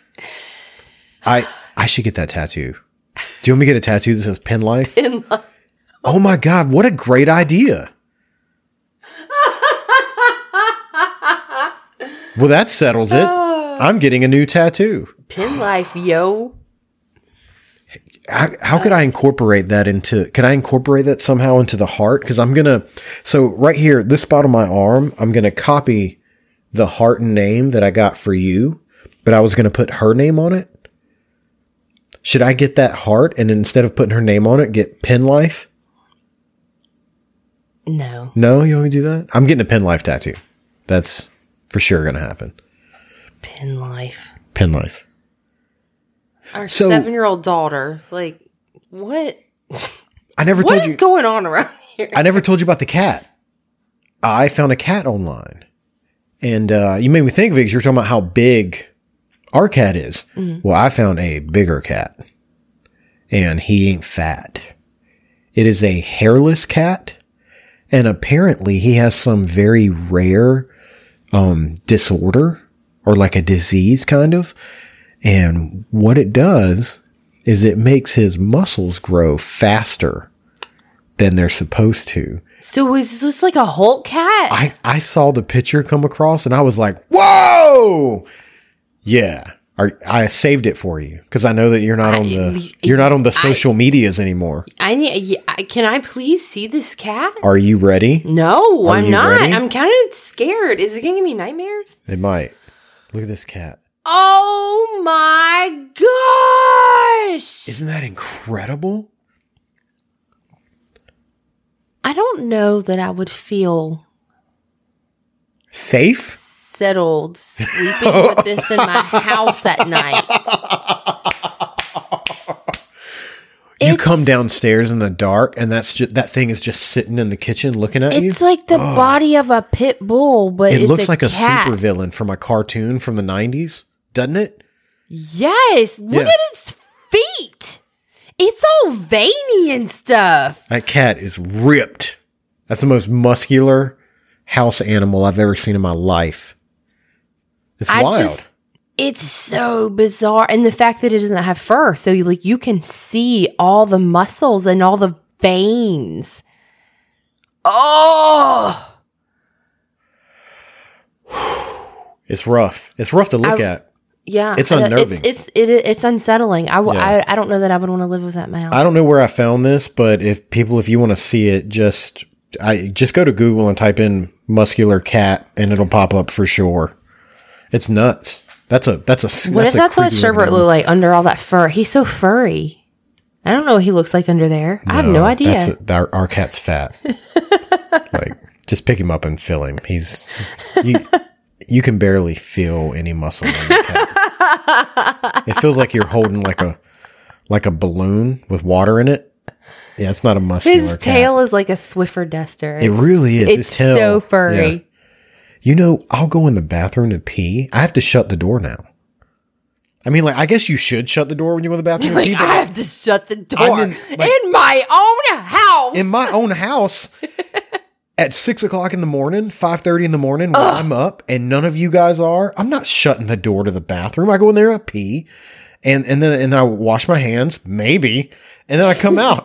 I should get that tattoo. Do you want me to get a tattoo that says Pin Life? Pin Life. Oh my God, what a great idea. Well, that settles it. I'm getting a new tattoo. Pin Life, yo. How could I incorporate that could I incorporate that somehow into the heart? Because so right here, this spot on my arm, I'm going to copy the heart and name that I got for you, but I was going to put her name on it. Should I get that heart and instead of putting her name on it, get Pin Life? No. No, you want me to do that? I'm getting a Pin Life tattoo. That's for sure going to happen. Pin Life. Pin Life. Our 7-year-old daughter. Like, what? I never told you. What is going on around here? I never told you about the cat. I found a cat online. And you made me think of it because you were talking about how big our cat is. Mm-hmm. Well, I found a bigger cat. And he ain't fat. It is a hairless cat. And apparently he has some very rare disorder or like a disease kind of. And what it does is it makes his muscles grow faster than they're supposed to. So is this like a Hulk cat? I saw the picture come across and I was like, whoa! Yeah. I saved it for you because I know that you're not on the social medias anymore. Can I please see this cat? Are you ready? No, I'm not. Ready? I'm kind of scared. Is it going to give me nightmares? It might. Look at this cat. Oh my gosh! Isn't that incredible? I don't know that I would feel safe, settled, sleeping with this in my house at night. You come downstairs in the dark, and that thing is just sitting in the kitchen looking at you. It's like the body of a pit bull, but it looks like a supervillain from a cartoon from the 90s, doesn't it? Yes. Look at its feet. It's all veiny and stuff. That cat is ripped. That's the most muscular house animal I've ever seen in my life. It's wild. It's so bizarre. And the fact that it doesn't have fur. So you can see all the muscles and all the veins. Oh. It's rough. It's rough to look at. Yeah. It's unnerving. It's unsettling. I don't know that I would want to live with that in my house. I don't know where I found this, but if you want to see it, just go to Google and type in muscular cat and it'll pop up for sure. It's nuts. What if that's what Sherbert looked like under all that fur? He's so furry. I don't know what he looks like under there. I have no idea. Our cat's fat. Like, just pick him up and fill him. You can barely feel any muscle in the cat. It feels like you're holding like a balloon with water in it. Yeah, it's not a muscular cat. His tail is like a Swiffer duster. It really is. It's so furry. Yeah. You know, I'll go in the bathroom to pee. I have to shut the door now. I mean, I guess you should shut the door when you go to the bathroom to pee. I have to shut the door in my own house. In my own house. At 6 o'clock in the morning, 5:30 in the morning when I'm up and none of you guys are, I'm not shutting the door to the bathroom. I go in there, I pee, and then I wash my hands, maybe, and then I come out.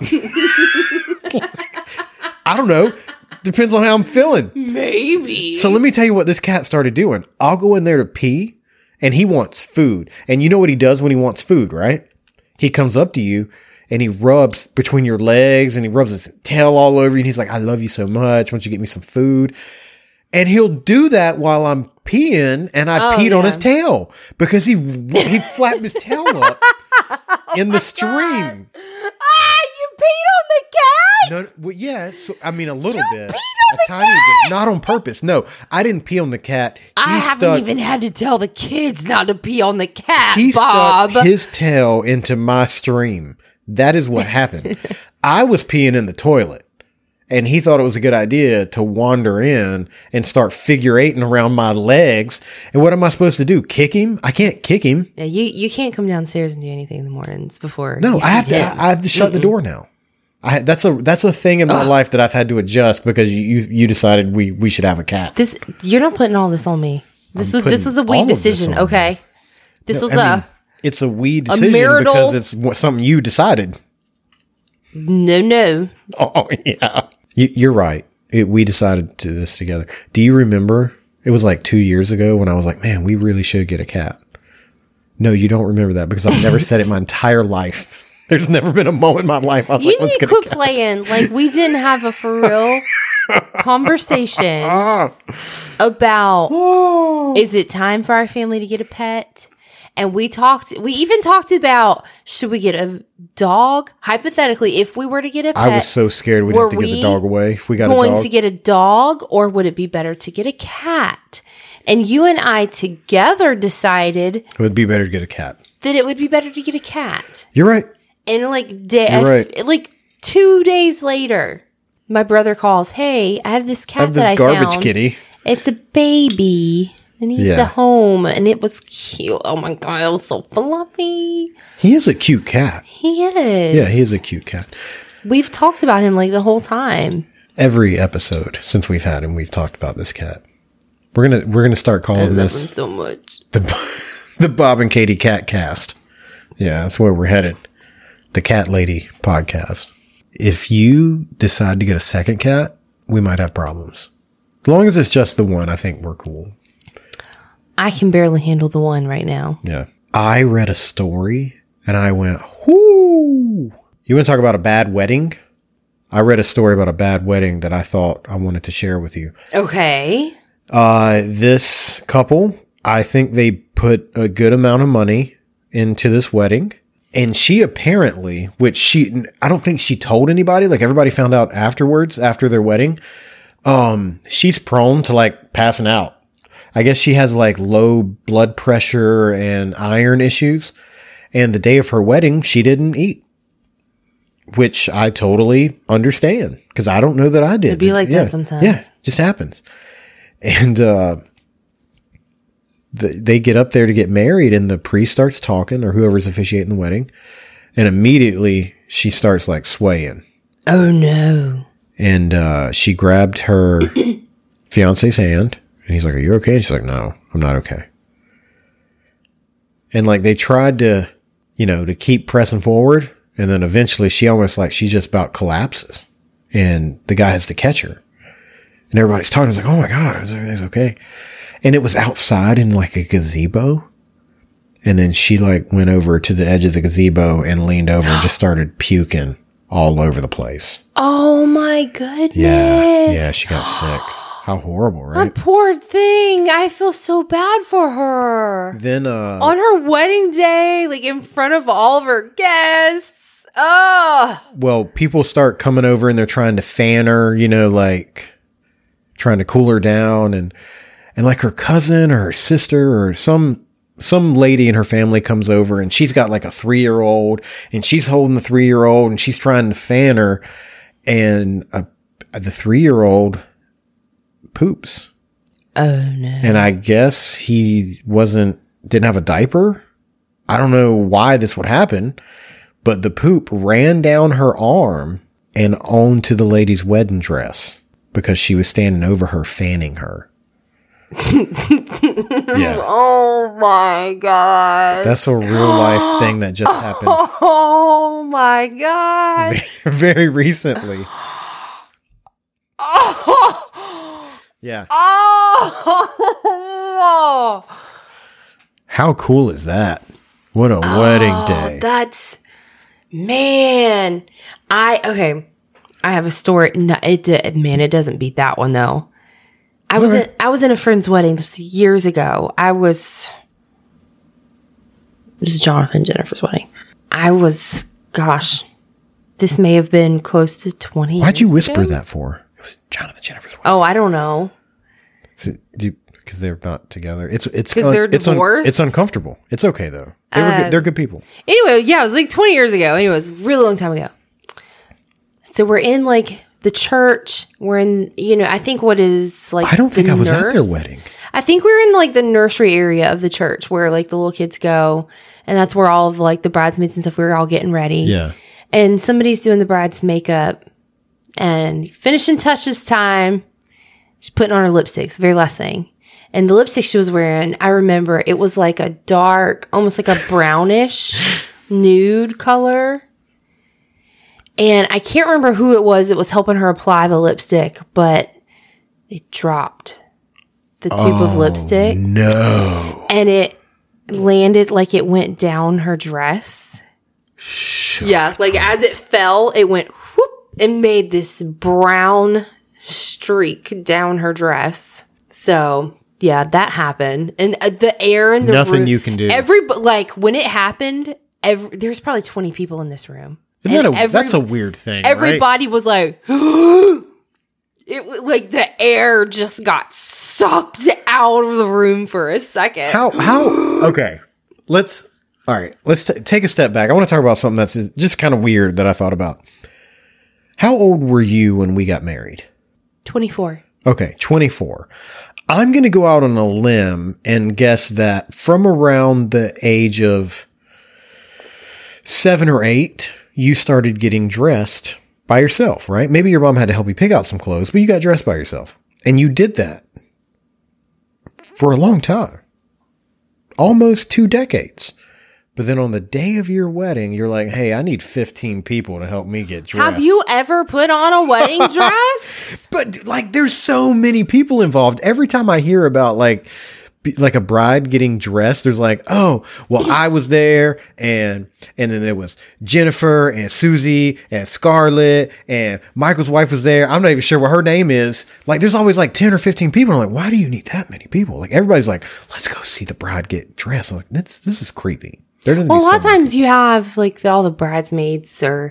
I don't know. Depends on how I'm feeling. Maybe. So let me tell you what this cat started doing. I'll go in there to pee and he wants food. And you know what he does when he wants food, right? He comes up to you and he rubs between your legs and he rubs his tail all over you. And he's like, I love you so much. Why don't you get me some food? And he'll do that while I'm peeing and I peed on his tail because he flapped his tail up in the stream. You peed on the cat? No, well, yeah. I mean, a little bit. A tiny bit. Not on purpose. No, I didn't pee on the cat. I haven't even had to tell the kids not to pee on the cat, he Bob. stuck his tail into my stream. That is what happened. I was peeing in the toilet. And he thought it was a good idea to wander in and start figure eighting around my legs. And what am I supposed to do? Kick him? I can't kick him. Yeah, you can't come downstairs and do anything in the mornings before. No, I have to shut the door now. That's a thing in my life that I've had to adjust because you decided we should have a cat. You're not putting all this on me. This was a weed decision, okay? It's a weed decision because it's something you decided. No. Oh yeah. You're right. We decided to do this together. Do you remember? It was like 2 years ago when I was like, man, we really should get a cat. No, you don't remember that because I've never said it my entire life. There's never been a moment in my life I was like, let's get a cat. You need to quit playing. Like, we didn't have a for real conversation about, is it time for our family to get a pet? And we even talked about, should we get a dog? Hypothetically, if we were to get a pet. I was so scared we'd have to give the dog away if we got a dog. Going to get a dog, or would it be better to get a cat? And you and I together decided it would be better to get a cat. That it would be better to get a cat. You're right. And like 2 days later, my brother calls, hey, I have this cat that I found. Garbage kitty. It's a baby. And he needs a home, and it was cute. Oh my God, it was so fluffy. He is a cute cat. He is. Yeah, he is a cute cat. We've talked about him like the whole time. Every episode since we've had him, we've talked about this cat. We're gonna start calling this him so much the Bob and Katie Cat Cast. Yeah, that's where we're headed. The Cat Lady Podcast. If you decide to get a second cat, we might have problems. As long as it's just the one, I think we're cool. I can barely handle the one right now. Yeah. I read a story and I went, whoo! You want to talk about a bad wedding? I read a story about a bad wedding that I thought I wanted to share with you. Okay. This couple, I think they put a good amount of money into this wedding. And she apparently, I don't think she told anybody, like everybody found out afterwards, after their wedding. She's prone to like passing out. I guess she has like low blood pressure and iron issues. And the day of her wedding, she didn't eat, which I totally understand because I don't know that I did. It'd be like that sometimes. Yeah, it just happens. And they get up there to get married and the priest starts talking or whoever's officiating the wedding. And immediately she starts like swaying. Oh no. And she grabbed her fiance's hand. And he's like, are you okay? And she's like, no, I'm not okay. And like they tried to, to keep pressing forward. And then eventually she just about collapses. And the guy has to catch her. And everybody's talking. It's like, oh my God, everything's okay. And it was outside in like a gazebo. And then she like went over to the edge of the gazebo and leaned over and just started puking all over the place. Oh my goodness. Yeah, she got sick. How horrible, right? A poor thing. I feel so bad for her. Then, on her wedding day, like in front of all of her guests. Oh. Well, people start coming over and they're trying to fan her, like trying to cool her down. And like her cousin or her sister or some lady in her family comes over and she's got like a 3-year-old and she's holding the 3-year-old and she's trying to fan her. And the 3-year-old poops. Oh no. And I guess he didn't have a diaper. I don't know why this would happen, but the poop ran down her arm and onto the lady's wedding dress because she was standing over her fanning her. Yeah. Oh my God. That's a real life thing that just happened. Oh my God. Very recently. Oh. Yeah. Oh. How cool is that? What a wedding day. Man. I have a story. No, it doesn't beat that one though. I was in a friend's wedding years ago. It was Jonathan and Jennifer's wedding. I was, This may have been close to 20 years Why'd you whisper ago? that for? It was Jonathan Jennifer's wedding. Oh, I don't know. Because they're not together. It's because they're divorced. It's uncomfortable. It's okay though. They're good people. Anyway, yeah, it was like 20 years ago. Anyway, it was a really long time ago. So we're in like the church. We're in, I think what is like. I don't think I was at their wedding. I think we were in like the nursery area of the church where like the little kids go, and that's where all of like the bridesmaids and stuff. We were all getting ready. Yeah. And somebody's doing the bride's makeup, and finishing touches time. She's putting on her lipsticks, very last thing. And the lipstick she was wearing, I remember it was like a dark, almost like a brownish nude color. And I can't remember who it was that was helping her apply the lipstick, but it dropped the tube of lipstick. No. And it landed like it went down her dress. Yeah, like as it fell, it went whoop and made this brown streak down her dress. So yeah, that happened, and the air in the room. Nothing you can do. Like when it happened, there's probably 20 people in this room. That's a weird thing. Everybody was like, like the air just got sucked out of the room for a second. How? Okay, let's take a step back. I want to talk about something that's just kind of weird that I thought about. How old were you when we got married? 24. Okay, 24. I'm going to go out on a limb and guess that from around the age of 7 or 8, you started getting dressed by yourself, right? Maybe your mom had to help you pick out some clothes, but you got dressed by yourself. And you did that for a long time. Almost 2 decades. But then on the day of your wedding, you're like, hey, I need 15 people to help me get dressed. Have you ever put on a wedding dress? But like, there's so many people involved. Every time I hear about like a bride getting dressed, there's like, oh, well, I was there, and then there was Jennifer and Susie and Scarlett and Michael's wife was there. I'm not even sure what her name is. Like, there's always like 10 or 15 people. I'm like, why do you need that many people? Like, everybody's like, let's go see the bride get dressed. I'm like, this is creepy. Well, a lot of times you have like all the bridesmaids or,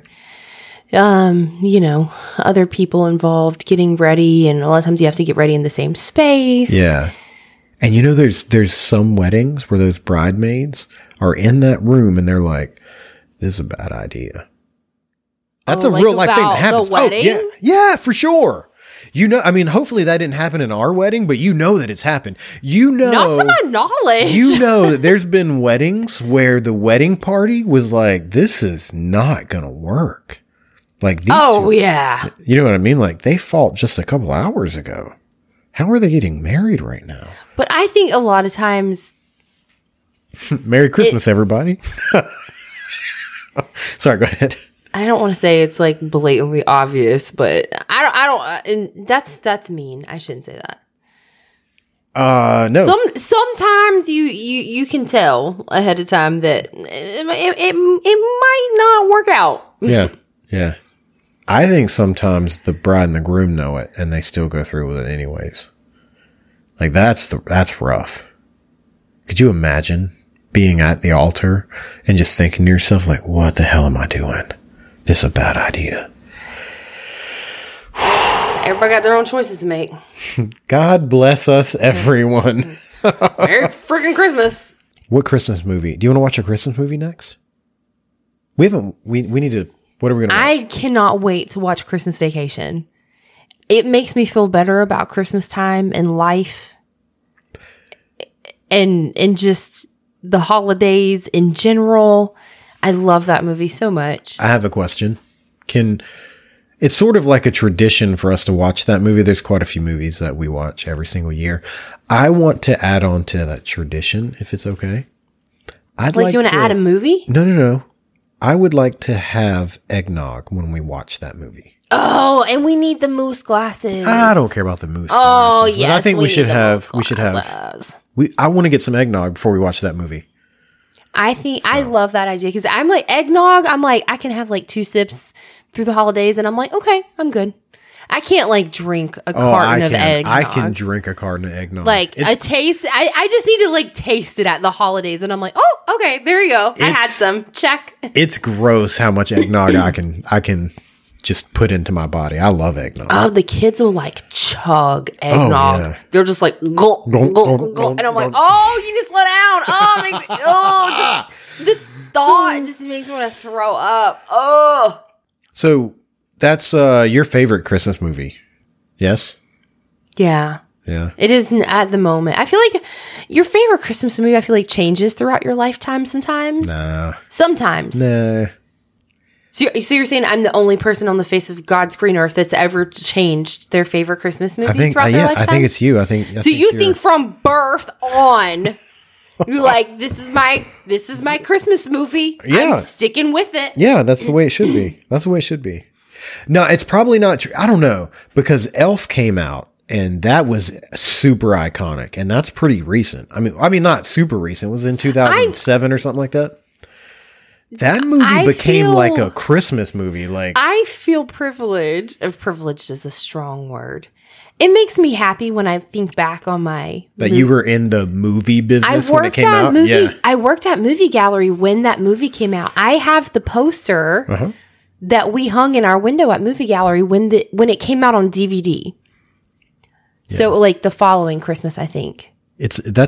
other people involved getting ready, and a lot of times you have to get ready in the same space. Yeah. And there's some weddings where those bridesmaids are in that room and they're like, this is a bad idea. That's a real life thing that happens. The wedding? Oh, yeah, for sure. Hopefully that didn't happen in our wedding, but that it's happened. Not to my knowledge. That there's been weddings where the wedding party was like, this is not going to work. Like these yeah. You know what I mean? Like they fought just a couple hours ago. How are they getting married right now? But I think a lot of times. Merry Christmas, everybody. Sorry, go ahead. I don't want to say it's like blatantly obvious, but I don't, and that's mean. I shouldn't say that. No. Sometimes you can tell ahead of time that it might not work out. Yeah. I think sometimes the bride and the groom know it and they still go through with it anyways. Like that's rough. Could you imagine being at the altar and just thinking to yourself like, what the hell am I doing? This is a bad idea. Everybody got their own choices to make. God bless us, everyone. Merry freaking Christmas. What Christmas movie? Do you want to watch a Christmas movie next? We need to, what are we going to watch? I cannot wait to watch Christmas Vacation. It makes me feel better about Christmas time and life and just the holidays in general. I love that movie so much. I have a question. It's sort of like a tradition for us to watch that movie. There's quite a few movies that we watch every single year. I want to add on to that tradition, if it's okay. I'd like you want to add a movie? No. I would like to have eggnog when we watch that movie. Oh, and we need the moose glasses. I don't care about the moose glasses. Oh, yes. I think we should have. I want to get some eggnog before we watch that movie. I love that idea because I'm like eggnog. I'm like, I can have like 2 sips through the holidays and I'm like, okay, I'm good. I can't like drink a carton of eggnog. I can drink a carton of eggnog. Like a taste. I just need to like taste it at the holidays, and I'm like, oh, okay, there you go. I had some. Check. It's gross how much eggnog I can just put into my body. I love eggnog. Oh, the kids will like chug eggnog. Oh, yeah. They're just like gulp, gulp, gulp, gulp. And I'm like, oh, you just let out. Oh, it makes the thought just makes me want to throw up. Oh. So that's your favorite Christmas movie? Yes. Yeah. Yeah. It is at the moment. I feel like your favorite Christmas movie, I feel like changes throughout your lifetime sometimes. Nah. Sometimes. Nah. So you're saying I'm the only person on the face of God's green earth that's ever changed their favorite Christmas movie throughout their lifetime? I think it's you. I think you think from birth on, you're like, this is my Christmas movie. Yeah. I'm sticking with it. Yeah, that's the way it should be. That's the way it should be. No, it's probably not true. I don't know, because Elf came out and that was super iconic, and that's pretty recent. I mean not super recent. It was in 2007 or something like that. That movie became like a Christmas movie. Like, I feel privileged. Privileged is a strong word. It makes me happy when I think back on that you were in the movie business when it came out. I worked at Movie Gallery when that movie came out. I have the poster that we hung in our window at Movie Gallery when it came out on DVD. Yeah. So like the following Christmas, I think. That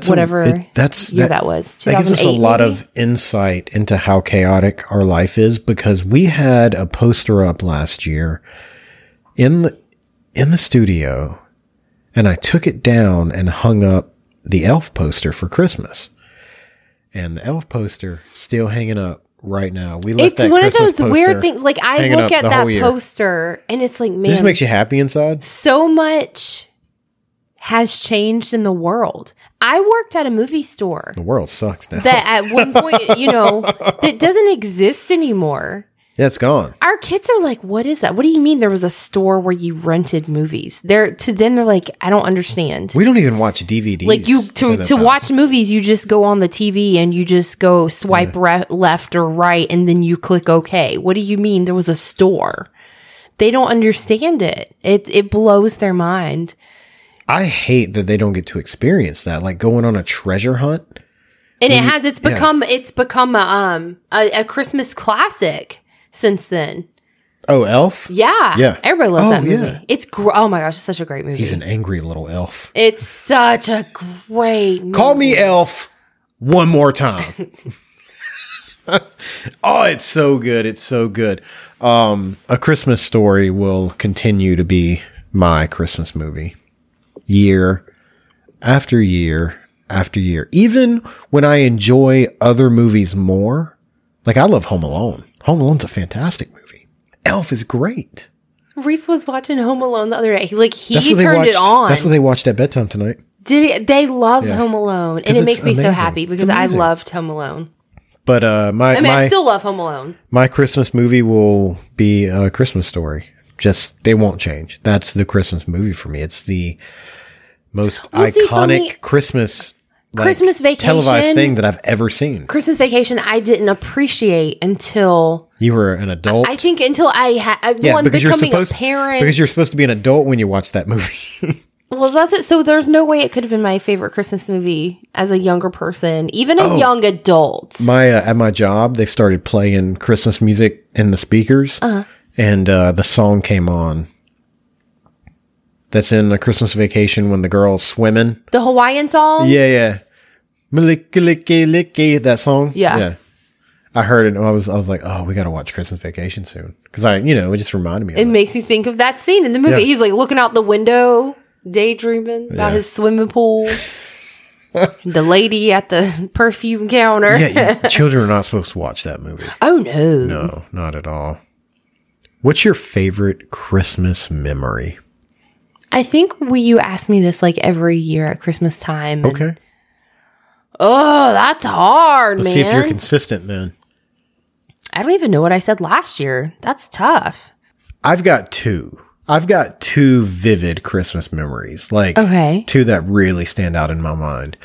was 2008. That gives us a lot of insight into how chaotic our life is, because we had a poster up last year in the studio, and I took it down and hung up the Elf poster for Christmas, and the Elf poster still hanging up right now. We left that Christmas poster. It's one of those weird things. Like, I look at that poster and it's like, man, it just makes you happy inside. So much has changed in the world. I worked at a movie store. The world sucks now. That at one point, that doesn't exist anymore. Yeah, it's gone. Our kids are like, what is that? What do you mean there was a store where you rented movies? To them, they're like, I don't understand. We don't even watch DVDs. Like, to watch movies, you just go on the TV and you just go swipe left or right, and then you click OK. What do you mean there was a store? They don't understand it. It blows their mind. I hate that they don't get to experience that, like going on a treasure hunt. And it's become a Christmas classic since then. Oh, Elf? Yeah. Everybody loves that movie. Yeah. It's oh my gosh, it's such a great movie. He's an angry little elf. It's such a great movie. Call me Elf one more time. Oh, it's so good. It's so good. A Christmas Story will continue to be my Christmas movie. Year after year after year. Even when I enjoy other movies more, like I love Home Alone. Home Alone's a fantastic movie. Elf is great. Reese was watching Home Alone the other day. He turned it on. That's what they watched at bedtime tonight. They love Home Alone, and it makes me so happy because I loved Home Alone. But I still love Home Alone. My Christmas movie will be A Christmas Story. Just, they won't change. That's the Christmas movie for me. It's the most iconic Christmas Vacation televised thing that I've ever seen. Christmas Vacation, I didn't appreciate until you were an adult. I think until I had because becoming a parent. Because you're supposed to be an adult when you watch that movie. Well, that's it. So there's no way it could have been my favorite Christmas movie as a younger person, even a young adult. At my job, they started playing Christmas music in the speakers, and the song came on. That's in A Christmas Vacation when the girl's swimming. The Hawaiian song? Yeah. Maliki, that song? Yeah. I heard it and I was like, oh, we got to watch Christmas Vacation soon. Because it just reminded me of it. It makes you think of that scene in the movie. Yeah. He's like looking out the window, daydreaming about his swimming pool. The lady at the perfume counter. Children are not supposed to watch that movie. Oh, no. No, not at all. What's your favorite Christmas memory? I think you ask me this like every year at Christmas time. Okay. Oh, that's hard, man. Let's see if you're consistent then. I don't even know what I said last year. That's tough. I've got two vivid Christmas memories. Two that really stand out in my mind.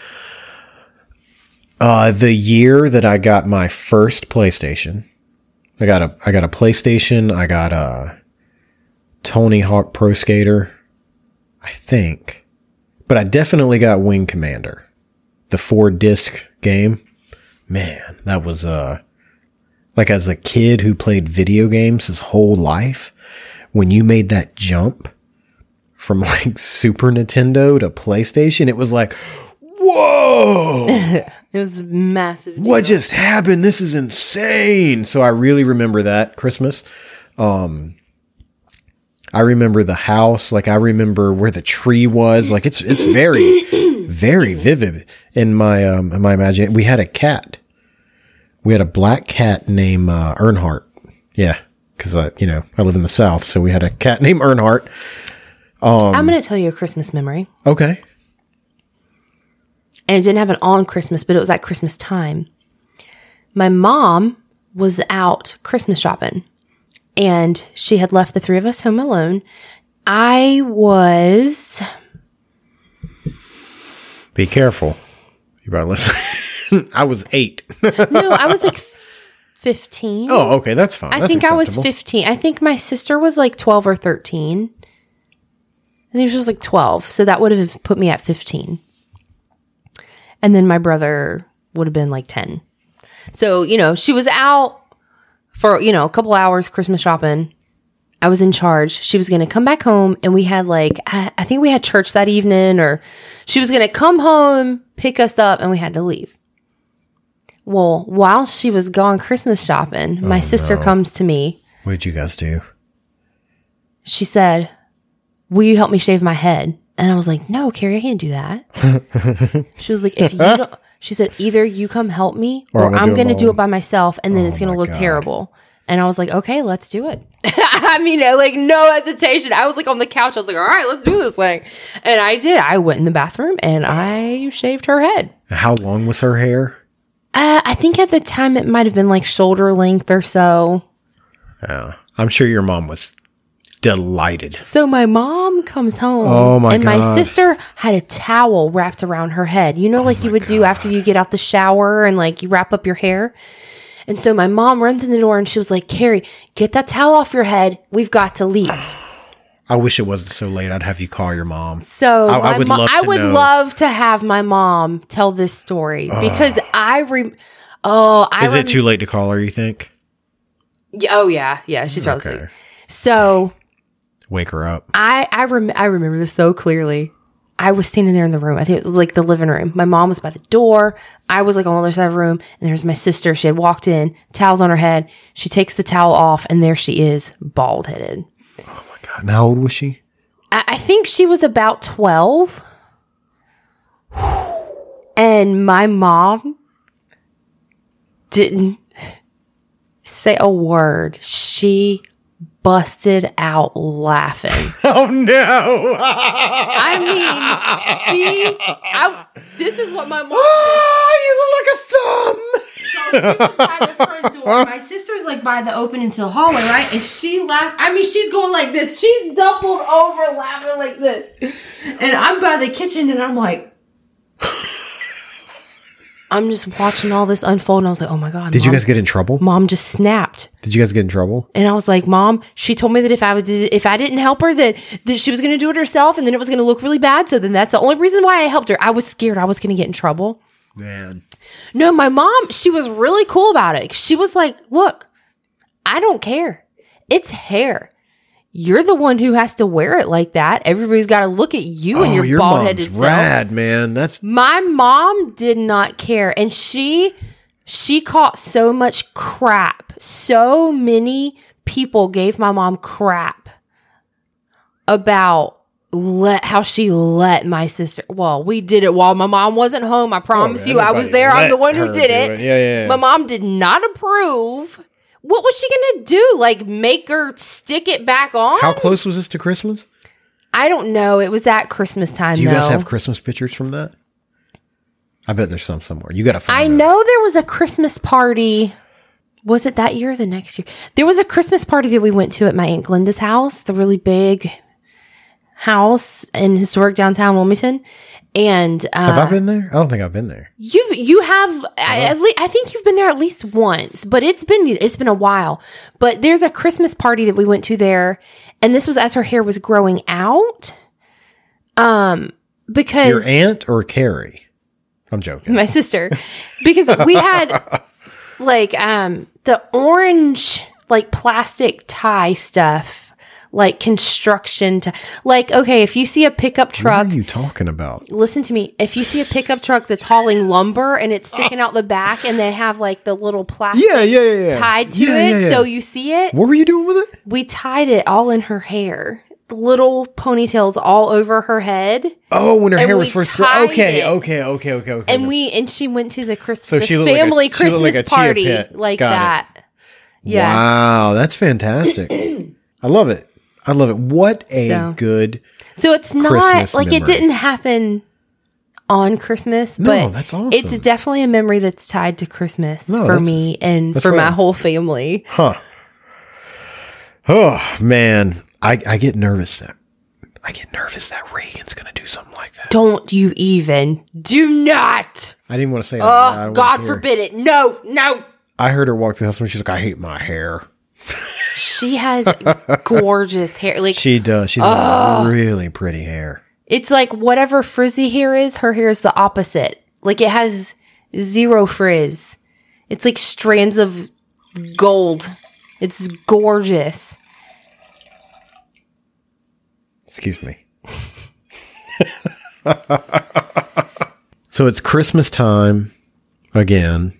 The year that I got my first PlayStation. I got a PlayStation. I got a Tony Hawk Pro Skater, I think. But I definitely got Wing Commander, the 4-disc game. Man, that was like as a kid who played video games his whole life, when you made that jump from like Super Nintendo to PlayStation, it was like, whoa! It was a massive deal. What just happened? This is insane. So I really remember that Christmas. I remember the house. Like, I remember where the tree was. Like, it's very, very vivid in my imagination. We had a cat. We had a black cat named Earnhardt. Yeah, because I live in the South, so we had a cat named Earnhardt. I'm going to tell you a Christmas memory. Okay. And it didn't happen on Christmas, but it was at Christmas time. My mom was out Christmas shopping, and she had left the three of us home alone. I was... Be careful. You better listen. I was 8. No, I was like 15. Oh, okay. That's fine. I think I was 15. I think my sister was like 12 or 13. I think she was like 12. So that would have put me at 15. And then my brother would have been like 10. So, she was out for, a couple hours Christmas shopping. I was in charge. She was going to come back home, and we had I think we had church that evening, or she was going to come home, pick us up, and we had to leave. Well, while she was gone Christmas shopping, my sister comes to me. What did you guys do? She said, "Will you help me shave my head?" And I was like, "No, Carrie, I can't do that." She was like, "If you don't," she said, "either you come help me, or I'm going to do it by myself, and then it's going to look terrible." And I was like, "Okay, let's do it." I mean, no hesitation. I was like on the couch. I was like, "All right, let's do this thing." And I did. I went in the bathroom and I shaved her head. How long was her hair? I think at the time it might have been like shoulder length or so. Yeah. I'm sure your mom was delighted. So my mom comes home. Oh my and gosh. my sister had a towel wrapped around her head. Like you would do after you get out the shower and like you wrap up your hair. And so my mom runs in the door and she was like, "Carrie, get that towel off your head. We've got to leave." I wish it wasn't so late. I'd have you call your mom. So I would love to have my mom tell this story because Is it too late to call her, you think? Oh yeah. Yeah. She's probably asleep. So wake her up. I remember this so clearly. I was standing there in the room. I think it was like the living room. My mom was by the door. I was like on the other side of the room. And there's my sister. She had walked in, towels on her head. She takes the towel off and there she is, bald headed. Oh my God. And how old was she? I think she was about 12. And my mom didn't say a word. She busted out laughing. Oh no! This is what my mom did. You look like a thumb. So she was by the front door. My sister's like by the open until hallway, right? And she laughed. She's going like this. She's doubled over laughing like this. And I'm by the kitchen and I'm like, I'm just watching all this unfold, and I was like, "Oh my God!" Did you guys get in trouble? Mom just snapped. Did you guys get in trouble? And I was like, "Mom, she told me that if I didn't help her, that she was going to do it herself, and then it was going to look really bad. So then that's the only reason why I helped her. I was scared I was going to get in trouble." Man, no, my mom, she was really cool about it. She was like, "Look, I don't care. It's hair. You're the one who has to wear it like that. Everybody's got to look at you and your bald-headed self." Rad, man. My mom did not care, and she caught so much crap. So many people gave my mom crap about how she let my sister. Well, we did it while my mom wasn't home. I promise you, I was there. I'm the one who did it. Yeah. My mom did not approve. What was she going to do? Like, make her stick it back on? How close was this to Christmas? I don't know. It was at Christmas time, Do you guys have Christmas pictures from that? I bet there's some somewhere. You got to find those. know there was a Christmas party. Was it that year or the next year? There was a Christmas party that we went to at my Aunt Glenda's house, the really big. house in historic downtown Wilmington. And have I been there? I don't think I've been there. You have. I think you've been there at least once, but it's been a while. But there's a Christmas party that we went to there, and this was as her hair was growing out. Because your aunt or Carrie? I'm joking. My sister, because we had like the orange like plastic tie stuff. Like construction like, okay, if you see a pickup truck. What are you talking about? Listen to me. If you see a pickup truck that's hauling lumber and it's sticking out the back and they have like the little plastic tied to it. So you see it. What were you doing with it? We tied it all in her hair. Little ponytails all over her head. Oh, when her hair was first growing. Okay. And she went to the Christmas family Christmas party like that. Yeah. Wow, that's fantastic. I love it. What a good. So it's not Christmas like memory. It didn't happen on Christmas, but that's awesome. It's definitely a memory that's tied to Christmas for me and for my whole family. Huh. Oh man, I get nervous that Reagan's going to do something like that. Don't you even. Do not. I didn't want to say it. Oh, God forbid it. No. I heard her walk through the house and she's like, I hate my hair. She has gorgeous hair. Like she does. She's got really pretty hair. It's like whatever frizzy hair is, her hair is the opposite. Like it has zero frizz. It's like strands of gold. It's gorgeous. Excuse me. So it's Christmas time again.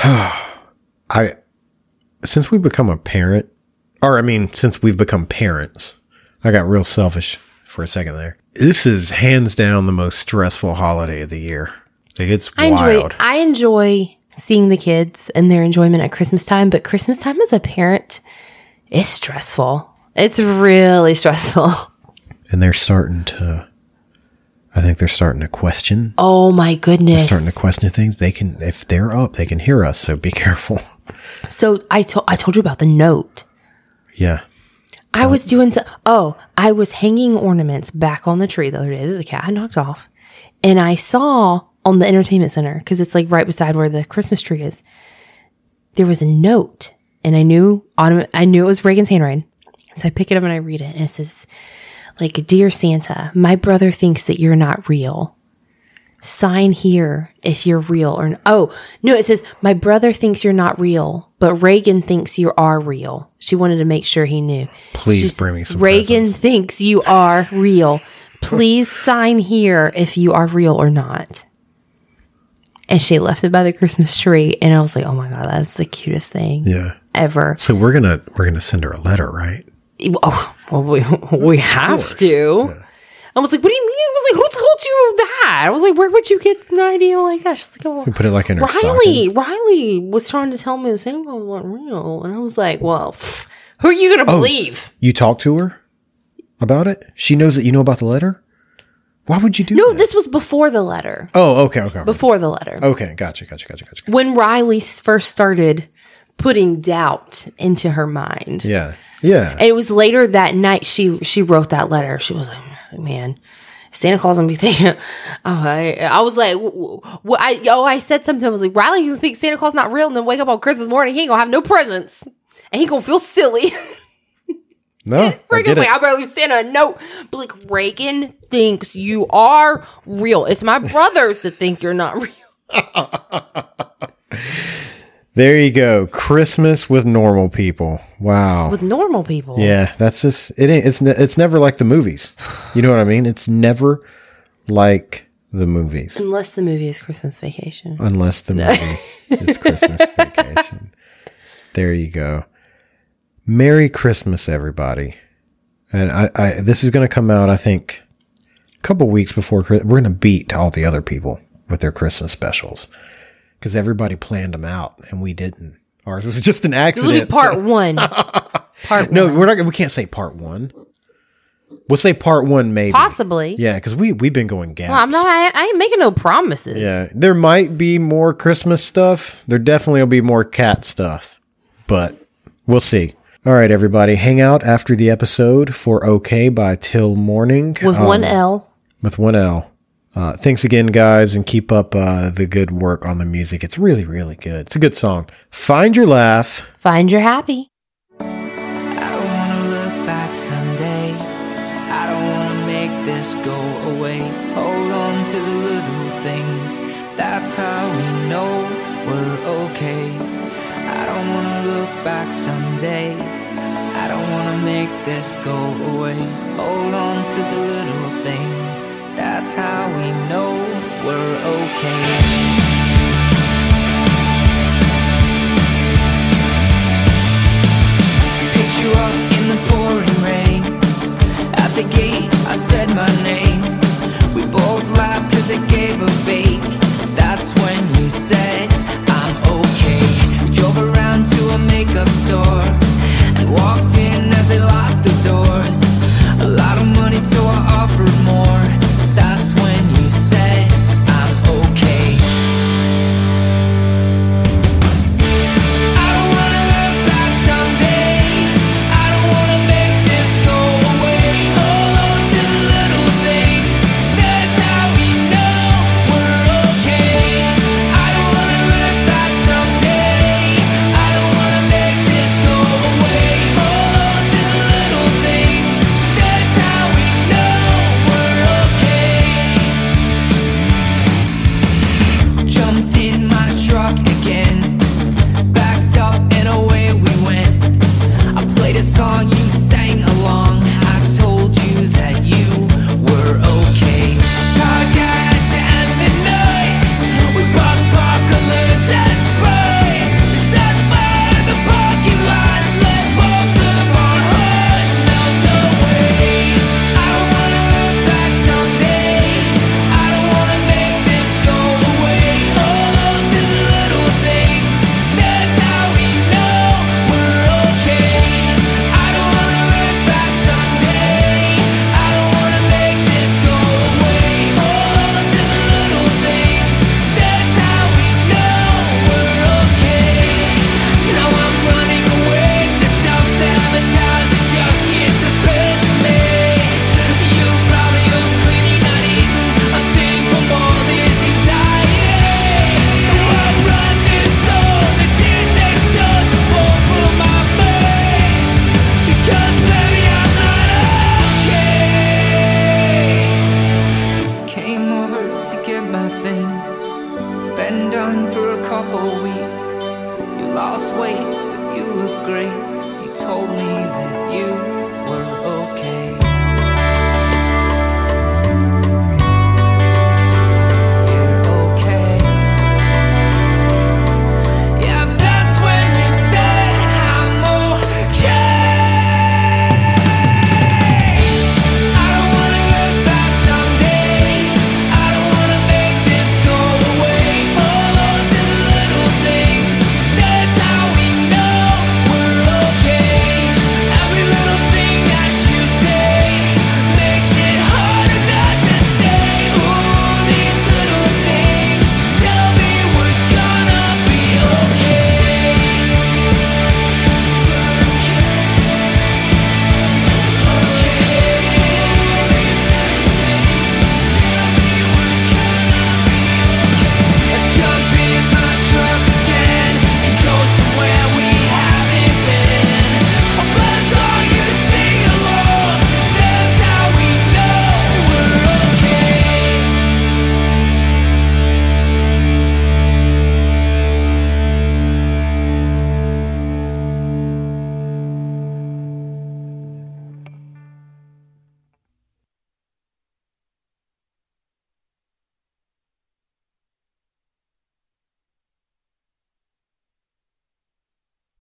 Since we've become parents, I got real selfish for a second there. This is hands down the most stressful holiday of the year. It's wild. I enjoy seeing the kids and their enjoyment at Christmas time, but Christmas time as a parent is stressful. It's really stressful. And I think they're starting to question. Oh my goodness. They're starting to question things. If they're up, they can hear us, so be careful. So I told you about the note. Yeah. I was hanging ornaments back on the tree the other day that the cat had knocked off. And I saw on the entertainment center, because it's like right beside where the Christmas tree is, there was a note. And I knew it was Reagan's handwriting. So I pick it up and I read it. And it says, like, Dear Santa, my brother thinks that you're not real. Sign here if you're real it says, my brother thinks you're not real, but Reagan thinks you are real. She wanted to make sure he knew. Please bring me some Reagan presents. Thinks you are real. Please sign here if you are real or not. And she left it by the Christmas tree. And I was like, oh my God, that's the cutest thing ever. So we're gonna send her a letter, right? Oh, well, we have to. Yeah. I was like, what do you mean? I was like, who told you that? I was like, where would you get an idea like that? She was like, oh, we put it like in her stocking. Riley was trying to tell me the Santa Claus wasn't real. And I was like, well, who are you going to believe? You talked to her about it? She knows that you know about the letter? Why would you do that? No, this was before the letter. Oh, okay. Before the letter. Okay, gotcha. When Riley first started putting doubt into her mind. Yeah. And it was later that night she wrote that letter. She was like, man, Santa Claus gonna be thinking. I was like, I said something. I was like, Riley, you think Santa Claus not real, and then wake up on Christmas morning, he ain't gonna have no presents, and he gonna feel silly. No, Reagan's like, I better leave Santa a note. But like, Reagan thinks you are real. It's my brothers that think you're not real. There you go. Christmas with normal people. Wow. With normal people. Yeah, that's just it. It's never like the movies. You know what I mean? It's never like the movies. Unless the movie is Christmas Vacation. Unless the movie is Christmas Vacation. There you go. Merry Christmas, everybody. And I this is going to come out, I think, a couple weeks before Christmas. We're going to beat all the other people with their Christmas specials. Because everybody planned them out, and we didn't. Ours was just an accident. This will be part one. No, we can't say part one. We'll say part one, maybe. Possibly. Yeah, because we've been going gaps. Well, I ain't making no promises. Yeah, there might be more Christmas stuff. There definitely will be more cat stuff, but we'll see. All right, everybody. Hang out after the episode for OK by Till Morning. With one L. With one L. Thanks again, guys, and keep up the good work on the music. It's really, really good. It's a good song. Find your laugh. Find your happy. I don't want to look back someday. I don't want to make this go away. Hold on to the little things. That's how we know we're okay. I don't want to look back someday. I don't want to make this go away. Hold on to the little things. That's how we know we're okay. Picked you up in the pouring rain. At the gate I said my name. We both laughed cause it gave a fake. That's when you said I'm okay. Drove around to a makeup store and walked in as they locked the doors. A lot of money, so I offered more. That's when you said I'm okay. I don't wanna look back someday. I don't wanna make this go away. Hold on to the little things. That's how we know we're okay. I don't wanna look back someday. I don't wanna make this go away. Hold on to the little things. That's how we know we're okay. Jumped in my truck again, backed up and away we went. I played a song, you sang along. I told you that you were okay. Talked out to end the night. We popped sparklers and spray. Set fire in the parking lot. Let both of our hearts melt away. I don't wanna look back someday. I don't wanna make this go away. Hold on to the little things. That's how we know we're okay. I don't wanna look back someday. I don't wanna make this go away. Hold on to the little things. That's how we know we're okay. Now I'm running away. The self-sabotage, it just gets the best of me. You probably are cleaning, not eating a thing from all this anxiety. The world run is on, the tears they start to fall from my face. Because baby I'm not okay. Came over to get my things. Been done for a couple weeks. You lost weight, but you look great. You told me that you